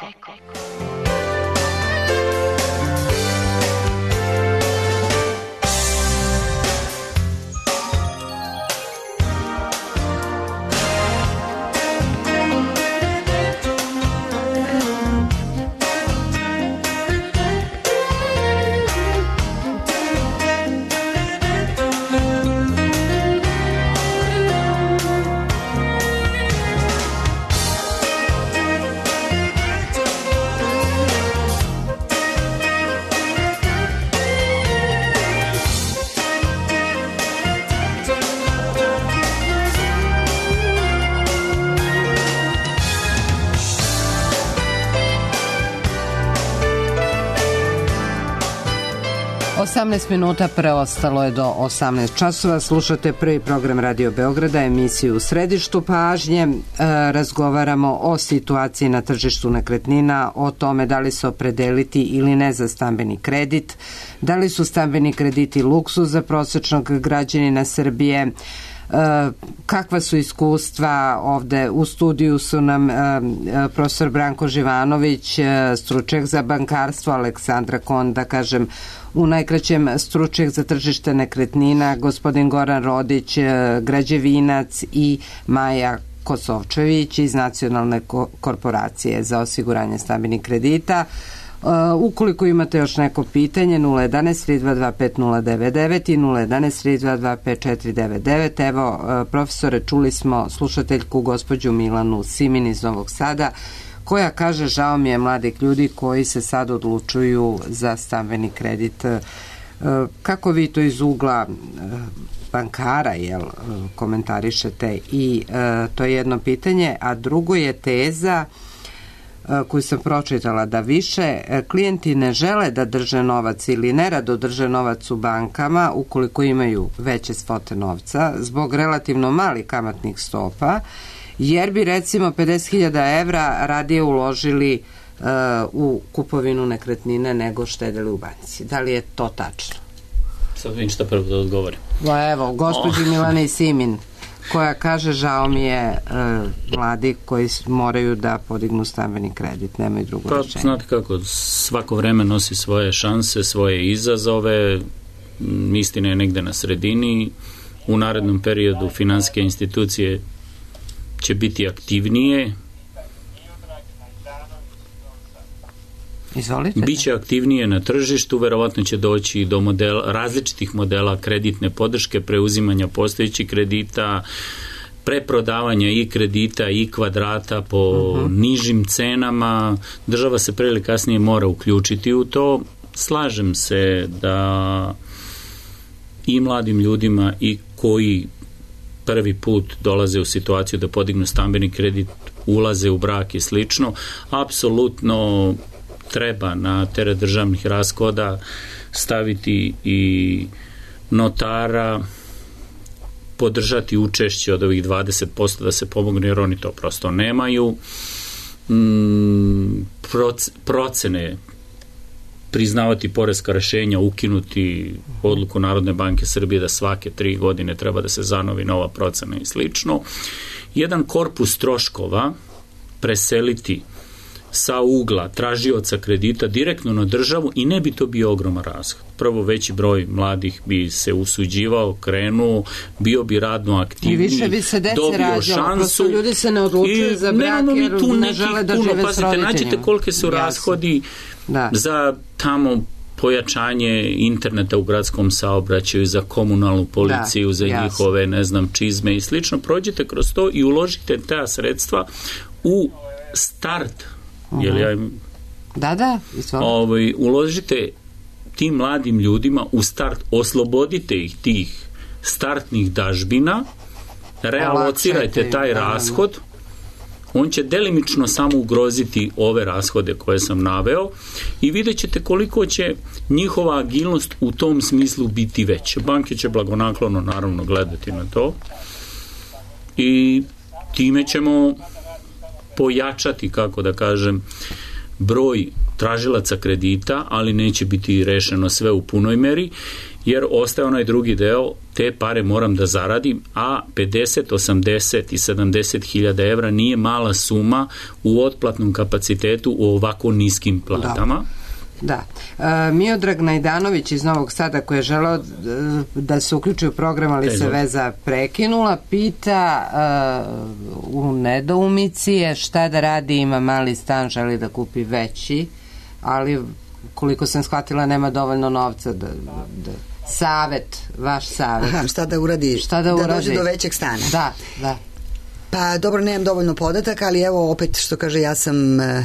osamnaest minuta preostalo je do osamnaest časova. Slušate prvi program Radio Beograda, emisiju U središtu pažnje. E, razgovaramo o situaciji na tržištu nekretnina, o tome da li se opredeliti ili ne za stambeni kredit, da li su stambeni krediti luksuz za prosečnog građanina Srbije, e, kakva su iskustva. Ovde u studiju su nam e, profesor Branko Živanović, e, stručnjak za bankarstvo, Aleksandra Kon, da kažem u najkraćem stručnjak za tržište nekretnina, gospodin Goran Rodić, građevinac, i Maja Kosovčević iz Nacionalne korporacije za osiguranje stambenih kredita. Uh, ukoliko imate još neko pitanje, nula jedanaest tri dva dva pet nula devet devet i nula jedanaest tri dva dva pet četiri devet devet. Evo, uh, profesore, čuli smo slušateljku gospođu Milanu Simin iz Novog Sada, koja kaže, žao mi je mladih ljudi koji se sad odlučuju za stambeni kredit. Kako vi to iz ugla bankara, jel, komentarišete? I to je jedno pitanje. A drugo je teza koju sam pročitala, da više klijenti ne žele da drže novac ili nerado drže novac u bankama ukoliko imaju veće svote novca zbog relativno malih kamatnih stopa, jer bi recimo pedeset hiljada evra radije uložili uh, u kupovinu nekretnine nego štedeli u banci. Da li je to tačno? Sad vidim šta prvo da odgovorim. O, evo, gospođi oh. Milane Simin. koja kaže žao mi je e, mladi koji moraju da podignu stambeni kredit, nemaju drugo pa, rešenje. Znate kako, svako vreme nosi svoje šanse, svoje izazove, istina je negde na sredini. U narednom periodu finansijske institucije će biti aktivnije. Izvolite. Biće aktivnije na tržištu, verovatno će doći do modela, različitih modela kreditne podrške, preuzimanja postojećih kredita, preprodavanja i kredita i kvadrata po uh-huh. nižim cenama. Država se pre ili kasnije mora uključiti u to. Slažem se da i mladim ljudima i koji prvi put dolaze u situaciju da podignu stambeni kredit, ulaze u brak i slično, apsolutno treba na teret državnih rashoda staviti i notara, podržati učešće od ovih dvadeset posto da se pomogne, jer oni to prosto nemaju. Mm, procene, priznavati poreska rešenja, ukinuti odluku Narodne banke Srbije da svake tri godine treba da se zanovi nova procena i slično. Jedan korpus troškova preseliti sa ugla tražioca kredita direktno na državu i ne bi to bio ogroman rashod. Prvo, veći broj mladih bi se usuđivao, krenuo, bio bi radno aktivniji, i više bi se dece rađalo, šansu. Prosto ljudi se ne odlučuju za brak jer ne žele da žive puno, s roditeljima. Nađete kolike su Jasno. rashodi da. Za tamo pojačanje interneta u gradskom saobraćaju, za komunalnu policiju, da, za jasno. Njihove, ne znam, čizme i slično. Prođete kroz to i uložite ta sredstva u start. Uh-huh. Jel ja im... Da, da, ovaj, uložite tim mladim ljudima u start, oslobodite ih tih startnih dažbina, realocirajte taj rashod, on će delimično samo ugroziti ove rashode koje sam naveo i vidjet ćete koliko će njihova agilnost u tom smislu biti veća. Banke će blagonaklono naravno gledati na to i time ćemo pojačati, kako da kažem, broj tražilaca kredita, ali neće biti rešeno sve u punoj meri, jer ostaje onaj drugi deo, te pare moram da zaradim, a pedeset, osamdeset i sedamdeset hiljada evra nije mala suma u otplatnom kapacitetu u ovako niskim platama. Da. Da. E, Miodrag Najdanović iz Novog Sada, koji je želeo da se uključi u program, ali se veza prekinula, pita e, u nedoumici je šta da radi, ima mali stan, želi da kupi veći, ali koliko sam shvatila nema dovoljno novca da, da savet, vaš savet. Aha, šta da uradi, šta da, uradi? Da dođe do većeg stana. Da, da. Pa dobro, nemam dovoljno podataka, ali evo opet što kaže, ja sam e,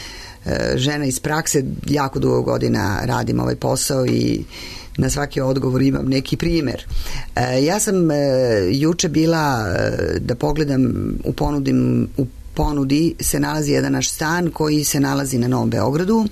žena iz prakse, jako dugo godina radim ovaj posao i na svaki odgovor imam neki primer. E, ja sam e, juče bila e, da pogledam u ponudim, u ponudi se nalazi jedan naš stan koji se nalazi na Novom Beogradu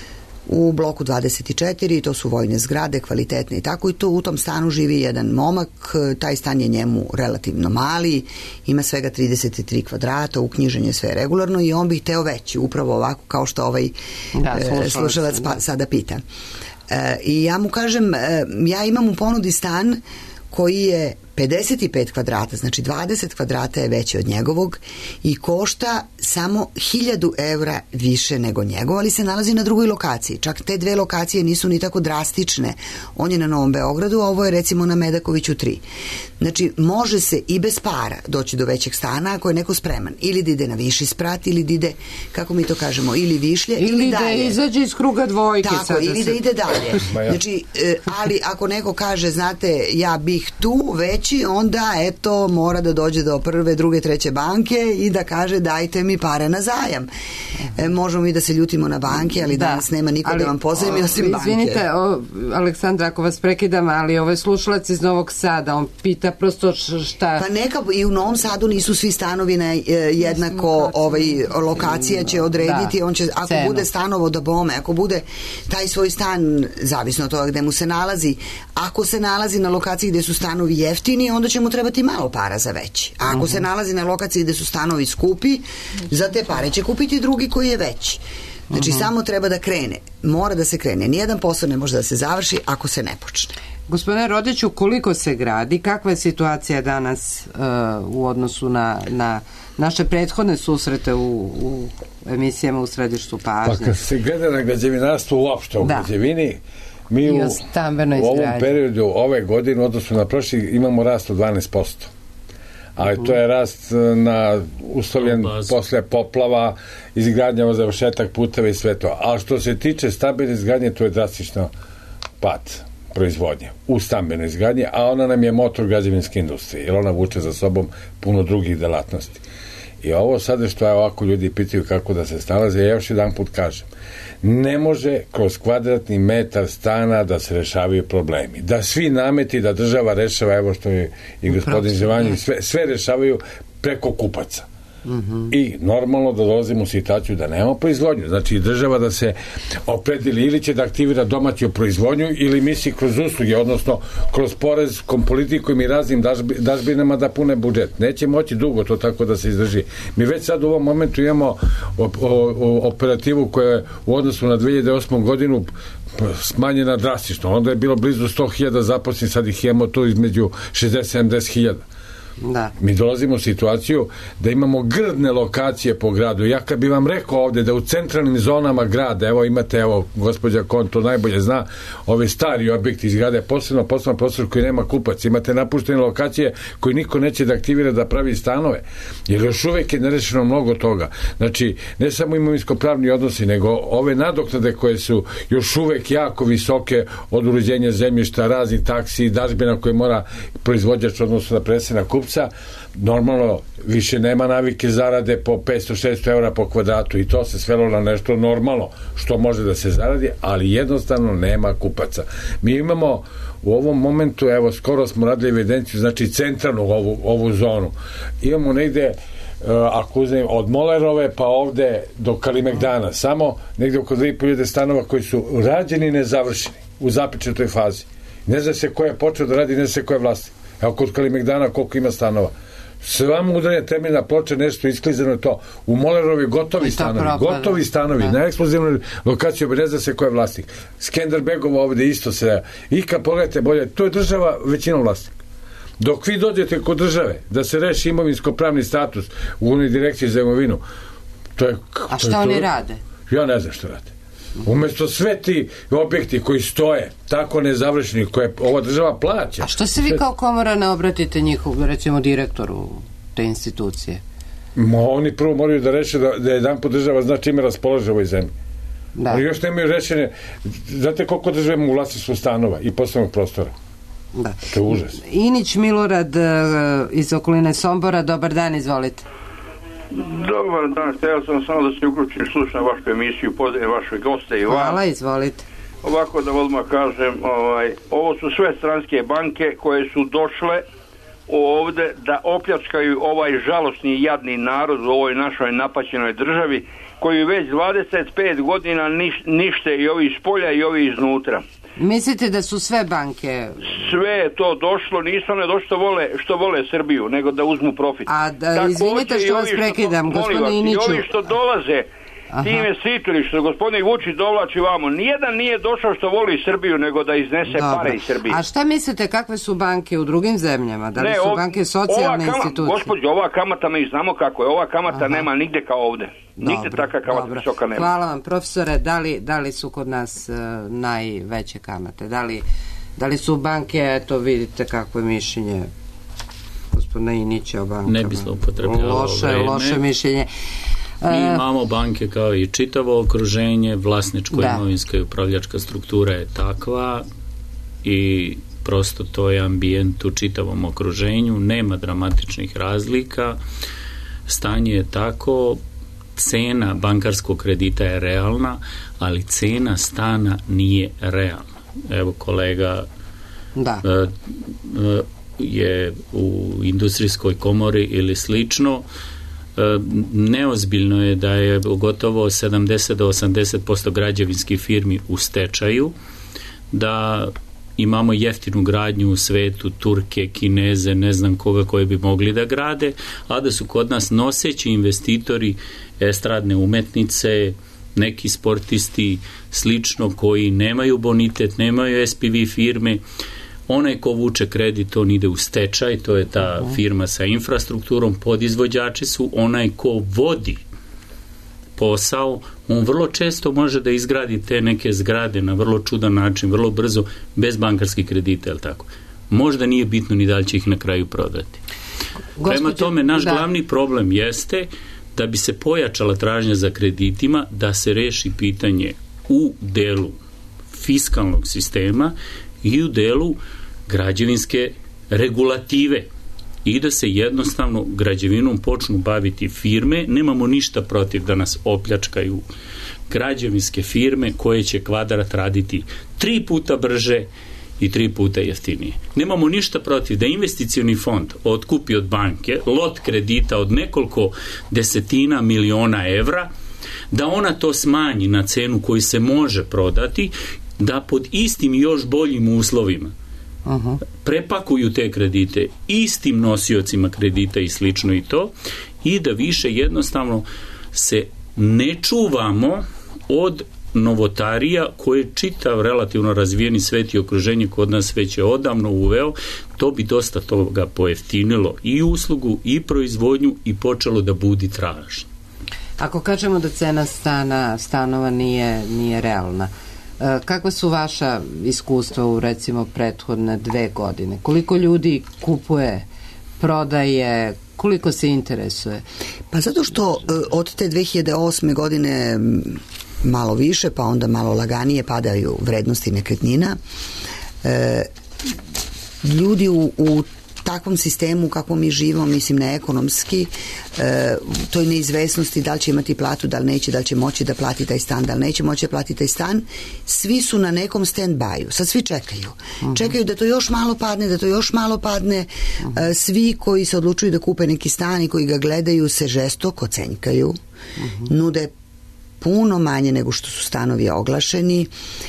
u bloku dvadeset četiri, to su vojne zgrade, kvalitetne i tako, i to u tom stanu živi jedan momak, taj stan je njemu relativno mali, ima svega trideset tri kvadrata, uknjižen je sve regularno i on bi hteo veći, upravo ovako kao što ovaj da, slušalac, slušalac pa, sada pita. E, I ja mu kažem, e, ja imam u ponudi stan koji je pedeset pet kvadrata, znači dvadeset kvadrata je veći od njegovog i košta samo hiljadu evra više nego njegov, ali se nalazi na drugoj lokaciji. Čak te dve lokacije nisu ni tako drastične. On je na Novom Beogradu, a ovo je recimo na Medakoviću tri. Znači, može se i bez para doći do većeg stana ako je neko spreman. Ili da ide na viši sprat, ili da ide, kako mi to kažemo, ili višlje, ili, ili dalje. Ili da izađe iz kruga dvojke. Tako, sada ili se... da ide dalje. Znači, ali ako neko kaže, znate, ja bih tu već, onda eto mora da dođe do prve, druge, treće banke i da kaže dajte mi pare na zajam. E, možemo i da se ljutimo na banke, ali da, danas nema niko ali, da vam pozajmi osim banke. Izvinite, o, Aleksandra, ako vas prekidam, ali ovaj slušalac iz Novog Sada, on pita prosto šta... Pa neka, i u Novom Sadu nisu svi stanovi na e, jednako ovaj, lokacija će odrediti, da, on će, ako cenu. Bude stanovo da bome, ako bude taj svoj stan, zavisno od toga gde mu se nalazi, ako se nalazi na lokaciji gde su stanovi jeftini, onda će mu trebati malo para za veći. A ako uh-huh. se nalazi na lokaciji gde su stanovi skupi, za te pare će kupiti drugi koji je veći. Znači, uh-huh. samo treba da krene. Mora da se krene. Nijedan posao ne može da se završi ako se ne počne. Gospodine Rodiću, koliko se gradi? Kakva je situacija danas uh, u odnosu na, na naše prethodne susrete u, u emisijama u središtu pažnje? Pa kad se gleda na građevinarstvo uopšte u da. građevini, mi u, u ovom periodu ove godine, odnosno na prošli, imamo rast od dvanaest posto. Ali to je rast na uslovljen posle poplava, izgradnja, završetak puteva i sve to. Ali što se tiče stambene izgradnje, to je drastično pad proizvodnje u stambenoj izgradnji, a ona nam je motor građevinske industrije, jer ona vuče za sobom puno drugih delatnosti. I ovo sada što je ovako ljudi pitaju kako da se snalaze, ja još jedan put kažem, ne može kroz kvadratni metar stana da se rešavaju problemi. Da svi nameti, da država rešava, evo što je i gospodin Živanje, sve, sve rešavaju preko kupaca. Mm-hmm. I normalno da dolazimo u situaciju da nemamo proizvodnju. Znači država da se opredili ili će da aktivira domaću proizvodnju ili misli kroz usluge, odnosno kroz porezkom politikom i raznim dažbinama da pune budžet. Neće moći dugo to tako da se izdrži. Mi već sad u ovom momentu imamo op- o- operativu koja je u odnosu na dve hiljade osmu godinu smanjena drastično. Onda je bilo blizu sto hiljada zaposlenih, sad ih imamo tu između šezdeset do sedamdeset hiljada. Da. Mi dolazimo u situaciju da imamo grdne lokacije po gradu. Ja kad bi vam rekao ovde da u centralnim zonama grada, evo imate, evo gospođa Kon to najbolje zna, ove stari objekti izgrade, posebno poslovno prostor koji nema kupac, imate napuštene lokacije koji niko neće da aktivira da pravi stanove, jer još uvek je nerešeno mnogo toga. Znači, ne samo imovinsko-pravni odnosi, nego ove nadoknade koje su još uvek jako visoke od uređenja zemljišta, raznih taksi i dažbina koje mora proizvođač odnosno da prenese na kupca. Normalno više nema navike zarade po petsto do šesto eura po kvadratu i to se svelo na nešto normalno što može da se zaradi, ali jednostavno nema kupaca. Mi imamo u ovom momentu, evo skoro smo radili evidenciju, znači centralnu ovu, ovu zonu. Imamo negde Uh, ako uzmem od Molerove pa ovde do Kalimegdana, samo negde oko dve i po hiljade stanova koji su rađeni i nezavršeni u započetoj fazi. Ne zna se ko je počeo da radi, ne zna se ko je vlasnik. Evo kod Kalimegdana koliko ima stanova. Svama udaranje temeljna ploča, nešto isklizano je to. U Molerovi gotovi stanovi, propada. gotovi stanovi, da. Na ekskluzivnoj lokaciji, ne zna se ko je vlasnik. Skenderbegova ovde isto se, i kad pogledajte bolje, to je država većinom vlasnika. Dok vi dođete kod države da se reši imovinsko-pravni status u onoj direkciji za imovinu, to je... A šta oni rade? Ja ne znam što rade. Umesto sve ti objekti koji stoje tako nezavršeni, koje ova država plaća. A što se vi kao komora ne obratite njihov, recimo direktoru te institucije? Ma, oni prvo moraju da reše da, da jedan po država zna čime raspolaže ovoj zemlji. Da. Ali još nemaju rešene. Znate koliko država ima u vlasništvu stanova i poslovnog prostora? Da. To je užas. Inić Milorad iz okoline Sombora, dobar dan, izvolite. Dobar dan, htio sam samo da se uključim, slušam vašu emisiju, pozdravim vaše goste i vas. Hvala, izvolite. Ovako da odmah kažem, ovaj, ovo su sve stranske banke koje su došle ovde da opljačkaju ovaj žalosni i jadni narod u ovoj našoj napaćenoj državi, koji već dvadeset pet godina niš, nište i ovi iz polja i ovi iznutra. Mislite da su sve banke... Sve je to došlo, nisu one došlo što vole, što vole Srbiju, nego da uzmu profit. A da, izvinite što vas prekidam, gospodine Iniću. I ovi što dolaze, aha, ti investitori što gospodin Vučić dovlači vamo, nijedan nije došao što voli Srbiju, nego da iznese dobro pare iz Srbije. A šta mislite, kakve su banke u drugim zemljama? Da li ne, su banke socijalne kama, institucije? Gospođo, ova kamata, mi znamo kako je, ova kamata aha nema nigde kao ovde. Nigde taka kamata visoka nema. Hvala vam, profesore. Da li, da li su kod nas uh, najveće kamate? Da li, da li su banke, eto vidite kakvo je mišljenje gospodina Inića o bankama? Ne bi zloupotrebljavao loše, vreme. Loše mišljenje. Mi imamo banke kao i čitavo okruženje, vlasničko-imovinska i upravljačka struktura je takva i prosto to je ambijent u čitavom okruženju, nema dramatičnih razlika, stanje je tako, cena bankarskog kredita je realna, ali cena stana nije realna. Evo kolega da. Uh, uh, je u industrijskoj komori ili slično. Neozbiljno je da je gotovo sedamdeset do osamdeset posto građevinskih firmi u stečaju, da imamo jeftinu gradnju u svetu, Turke, Kineze, ne znam koga koji bi mogli da grade, a da su kod nas noseći investitori, estradne umetnice, neki sportisti slično koji nemaju bonitet, nemaju S P V firme, onaj ko vuče kredit, on ide u stečaj, to je ta firma sa infrastrukturom, podizvođači su, onaj ko vodi posao, on vrlo često može da izgradi te neke zgrade na vrlo čudan način, vrlo brzo, bez bankarskih kredita, jel tako? Možda nije bitno ni da li će ih na kraju prodati. Gospođe, prema tome, naš da. glavni problem jeste da bi se pojačala tražnja za kreditima, da se reši pitanje u delu fiskalnog sistema i u delu građevinske regulative i da se jednostavno građevinom počnu baviti firme. Nemamo ništa protiv da nas opljačkaju građevinske firme koje će kvadrat raditi tri puta brže i tri puta jeftinije. Nemamo ništa protiv da investicioni fond otkupi od banke lot kredita od nekoliko desetina miliona evra, da ona to smanji na cenu koju se može prodati, da pod istim i još boljim uslovima uh-huh. prepakuju te kredite istim nosiocima kredita i slično i to, i da više jednostavno se ne čuvamo od novotarija koje čitav relativno razvijeni svet i okruženje kod nas već je odavno uveo. To bi dosta toga pojeftinilo i uslugu i proizvodnju i počelo da budi tražnje. Ako kažemo da cena stana, stanova nije, nije realna, kakva su vaša iskustva u recimo prethodne dve godine? Koliko ljudi kupuje, prodaje, koliko se interesuje? Pa zato što od te dve hiljade osme godine malo više, pa onda malo laganije padaju vrednosti nekretnina. E, ljudi u, u takvom sistemu kako mi živimo, mislim neekonomski, e, toj neizvesnosti da li će imati platu, da li neće, da li će moći da plati taj stan, da li neće moći da plati taj stan, svi su na nekom stand-byu. Sad svi čekaju. Uh-huh. Čekaju da to još malo padne, da to još malo padne. Uh-huh. E, svi koji se odlučuju da kupe neki stan i koji ga gledaju se žestoko cenjkaju. Uh-huh. Nude puno manje nego što su stanovi oglašeni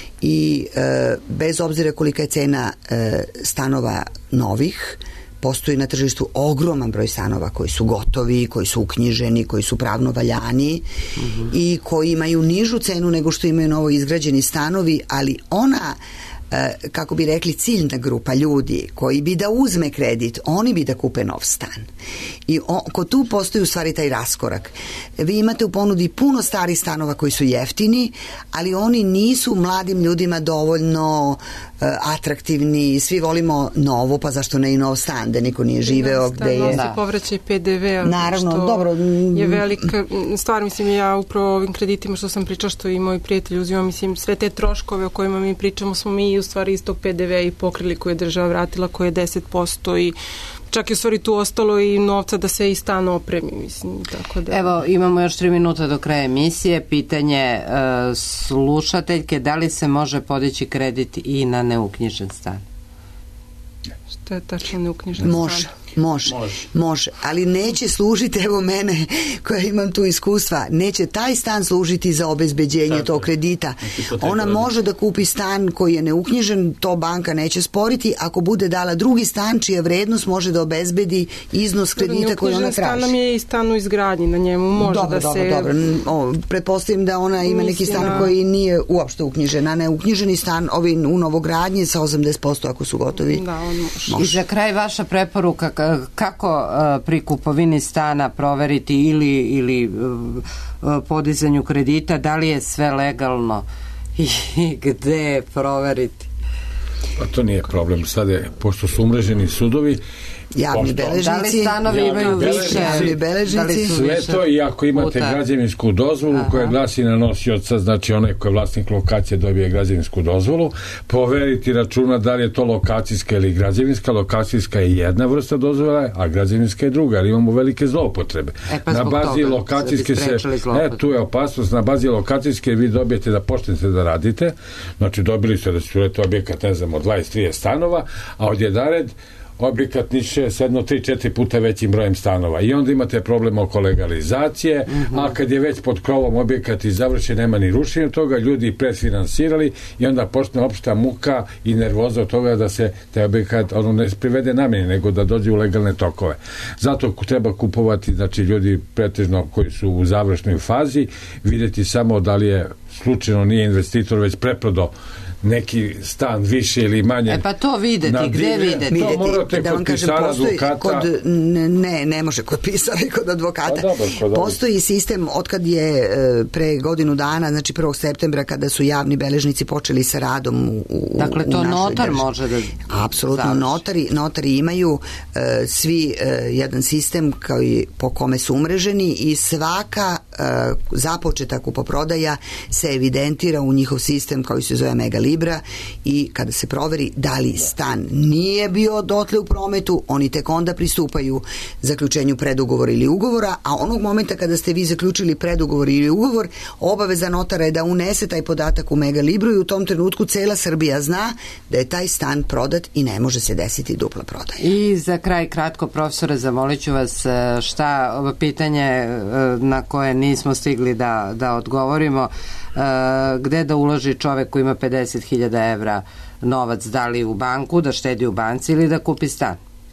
i e, bez obzira kolika je cena e, stanova novih, postoji na tržištu ogroman broj stanova koji su gotovi, koji su uknjiženi, koji su pravno valjani mm-hmm. i koji imaju nižu cenu nego što imaju novo izgrađeni stanovi, ali ona kako bi rekli ciljna grupa ljudi koji bi da uzme kredit, oni bi da kupe nov stan. I o, ko tu postoji u stvari taj raskorak. Vi imate u ponudi puno starih stanova koji su jeftini, ali oni nisu mladim ljudima dovoljno uh, atraktivni. Svi volimo novo, pa zašto ne i nov stan, da niko nije živeo gde je... Da, povraćaj pe de ve, naravno, što dobro. je velika stvar, mislim, ja upravo ovim kreditima što sam pričala, što i moji prijatelji uzimam, mislim, sve te troškove o kojima mi pričamo smo mi u stvari iz tog pe de ve i pokrili, koje je država vratila, koje je deset posto i čak je u stvari tu ostalo i novca da se i stan opremi, mislim, tako da... Evo, imamo još tri minuta do kraja emisije. Pitanje uh, slušateljke, da li se može podići kredit i na neuknjižen stan? Šta je tačno neuknjižen stan? Može. Može, može, može, ali neće služiti, evo mene koja imam tu iskustva, neće taj stan služiti za obezbeđenje tako tog kredita. Ona može da kupi stan koji je neuknjižen, to banka neće sporiti, ako bude dala drugi stan čija vrednost može da obezbedi iznos kredita koji ona traži. Stan nam je i stan u izgradnji, na njemu može dobro, da dobro, se... Dobro, dobro, pretpostavim da ona ima neki stan na... koji nije uopšte uknjižen, a neuknjiženi stan, ovi u novogradnji sa osamdeset posto ako su gotovi. Da, on može. I za kraj vaša preporuka kako uh, pri kupovini stana proveriti ili, ili uh, podizanju kredita, da li je sve legalno i gde proveriti? Pa to nije problem. Sad je, pošto su umreženi sudovi, javni beležnici, da li stanovi javni imaju više, javni beležnici, sve to, i ako imate puta. građevinsku dozvolu Aha. koja glasi na nosioca, znači onaj koji je vlasnik lokacije dobije građevinsku dozvolu, poveriti računa da li je to lokacijska ili građevinska. Lokacijska je jedna vrsta dozvola, a građevinska je druga, ali imamo velike zloupotrebe. E, pa na bazi toga, lokacijske se, e, tu je opasnost, na bazi lokacijske vi dobijete da počnete da radite, znači dobili ste da ću reći objekat, ne znam, od dvadeset trideset stanova, a od jedared objekat niše s jedno tri četiri puta većim brojem stanova i onda imate problem oko legalizacije, mm-hmm. a kad je već pod krovom objekat i završen, nema ni rušenja toga, ljudi predfinansirali i onda počne opšta muka i nervoza od toga da se taj objekat ono ne privede namjeni, nego da dođe u legalne tokove. Zato treba kupovati, znači ljudi pretežno koji su u završnoj fazi, vidjeti samo da li je slučajno nije investitor već preprodao neki stan više ili manje. E pa to videti, gde videti? videti? To morate da kod vam kažem, pisara, postoji advokata. kod, ne, ne može kod pisara i kod advokata. Pa dobro, kod postoji sistem otkad je e, pre godinu dana, znači prvog septembra kada su javni beležnici počeli sa radom u, u Dakle, to u našoj notar državi. može da Apsolutno, završi. notari, notari imaju e, svi e, jedan sistem kao i po kome su umreženi i svaka e, započeta kupoprodaja se evidentira u njihov sistem koji se zove Mega Libra i kada se proveri da li stan nije bio dotle u prometu, oni tek onda pristupaju zaključenju predugovora ili ugovora, a onog momenta kada ste vi zaključili predugovor ili ugovor, obaveza notara je da unese taj podatak u Mega Libru i u tom trenutku cela Srbija zna da je taj stan prodat i ne može se desiti dupla prodaja. I za kraj kratko, profesore, zamolit ću vas šta ovo pitanje na koje nismo stigli da, da odgovorimo, gde da uloži čovek koji ima pedeset hiljada evra novac, da li u banku, da štedi u banci ili da kupi stan?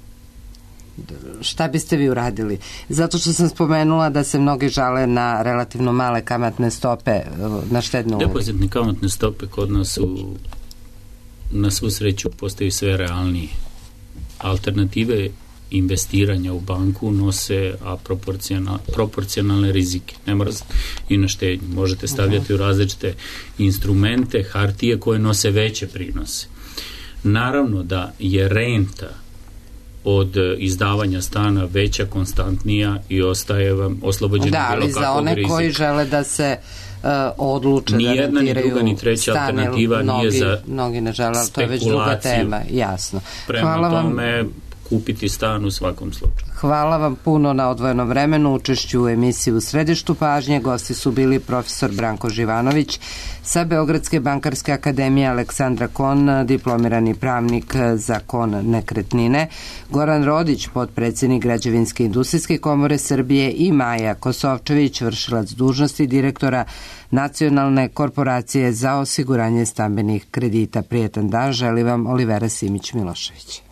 Šta biste vi uradili? Zato što sam spomenula da se mnogi žale na relativno male kamatne stope na štednu ulogu. Depozitne kamatne stope kod nas su na svu sreću postaju sve realnije. Alternative investiranja u banku nose a proporcional, proporcionalne rizike. Ne mora i na štednju. Možete stavljati u različite instrumente, hartije koje nose veće prinose. Naravno da je renta od izdavanja stana veća, konstantnija i ostaje vam oslobođeni da, bilo kakvog rizika. Da, ali za one koji žele da se uh, odluče ni da jedna, rentiraju ni druga, ni treća stane, alternativa mnogi, nije za mnogi ne žele, ali to je već druga tema, jasno. Prema Hvala tome, vam. kupiti stan u svakom slučaju. Hvala vam puno na odvojenom vremenu, učešću u emisiji U središtu pažnje. Gosti su bili profesor Branko Živanović sa Beogradske bankarske akademije, Aleksandra Kon, diplomirani pravnik za Kon nekretnine, Goran Rodić, potpredsjednik Građevinske industrijske komore Srbije i Maja Kosovčević, vršilac dužnosti direktora Nacionalne korporacije za osiguranje stambenih kredita. Prijetan dan, želi vam Olivera Simić-Milošević.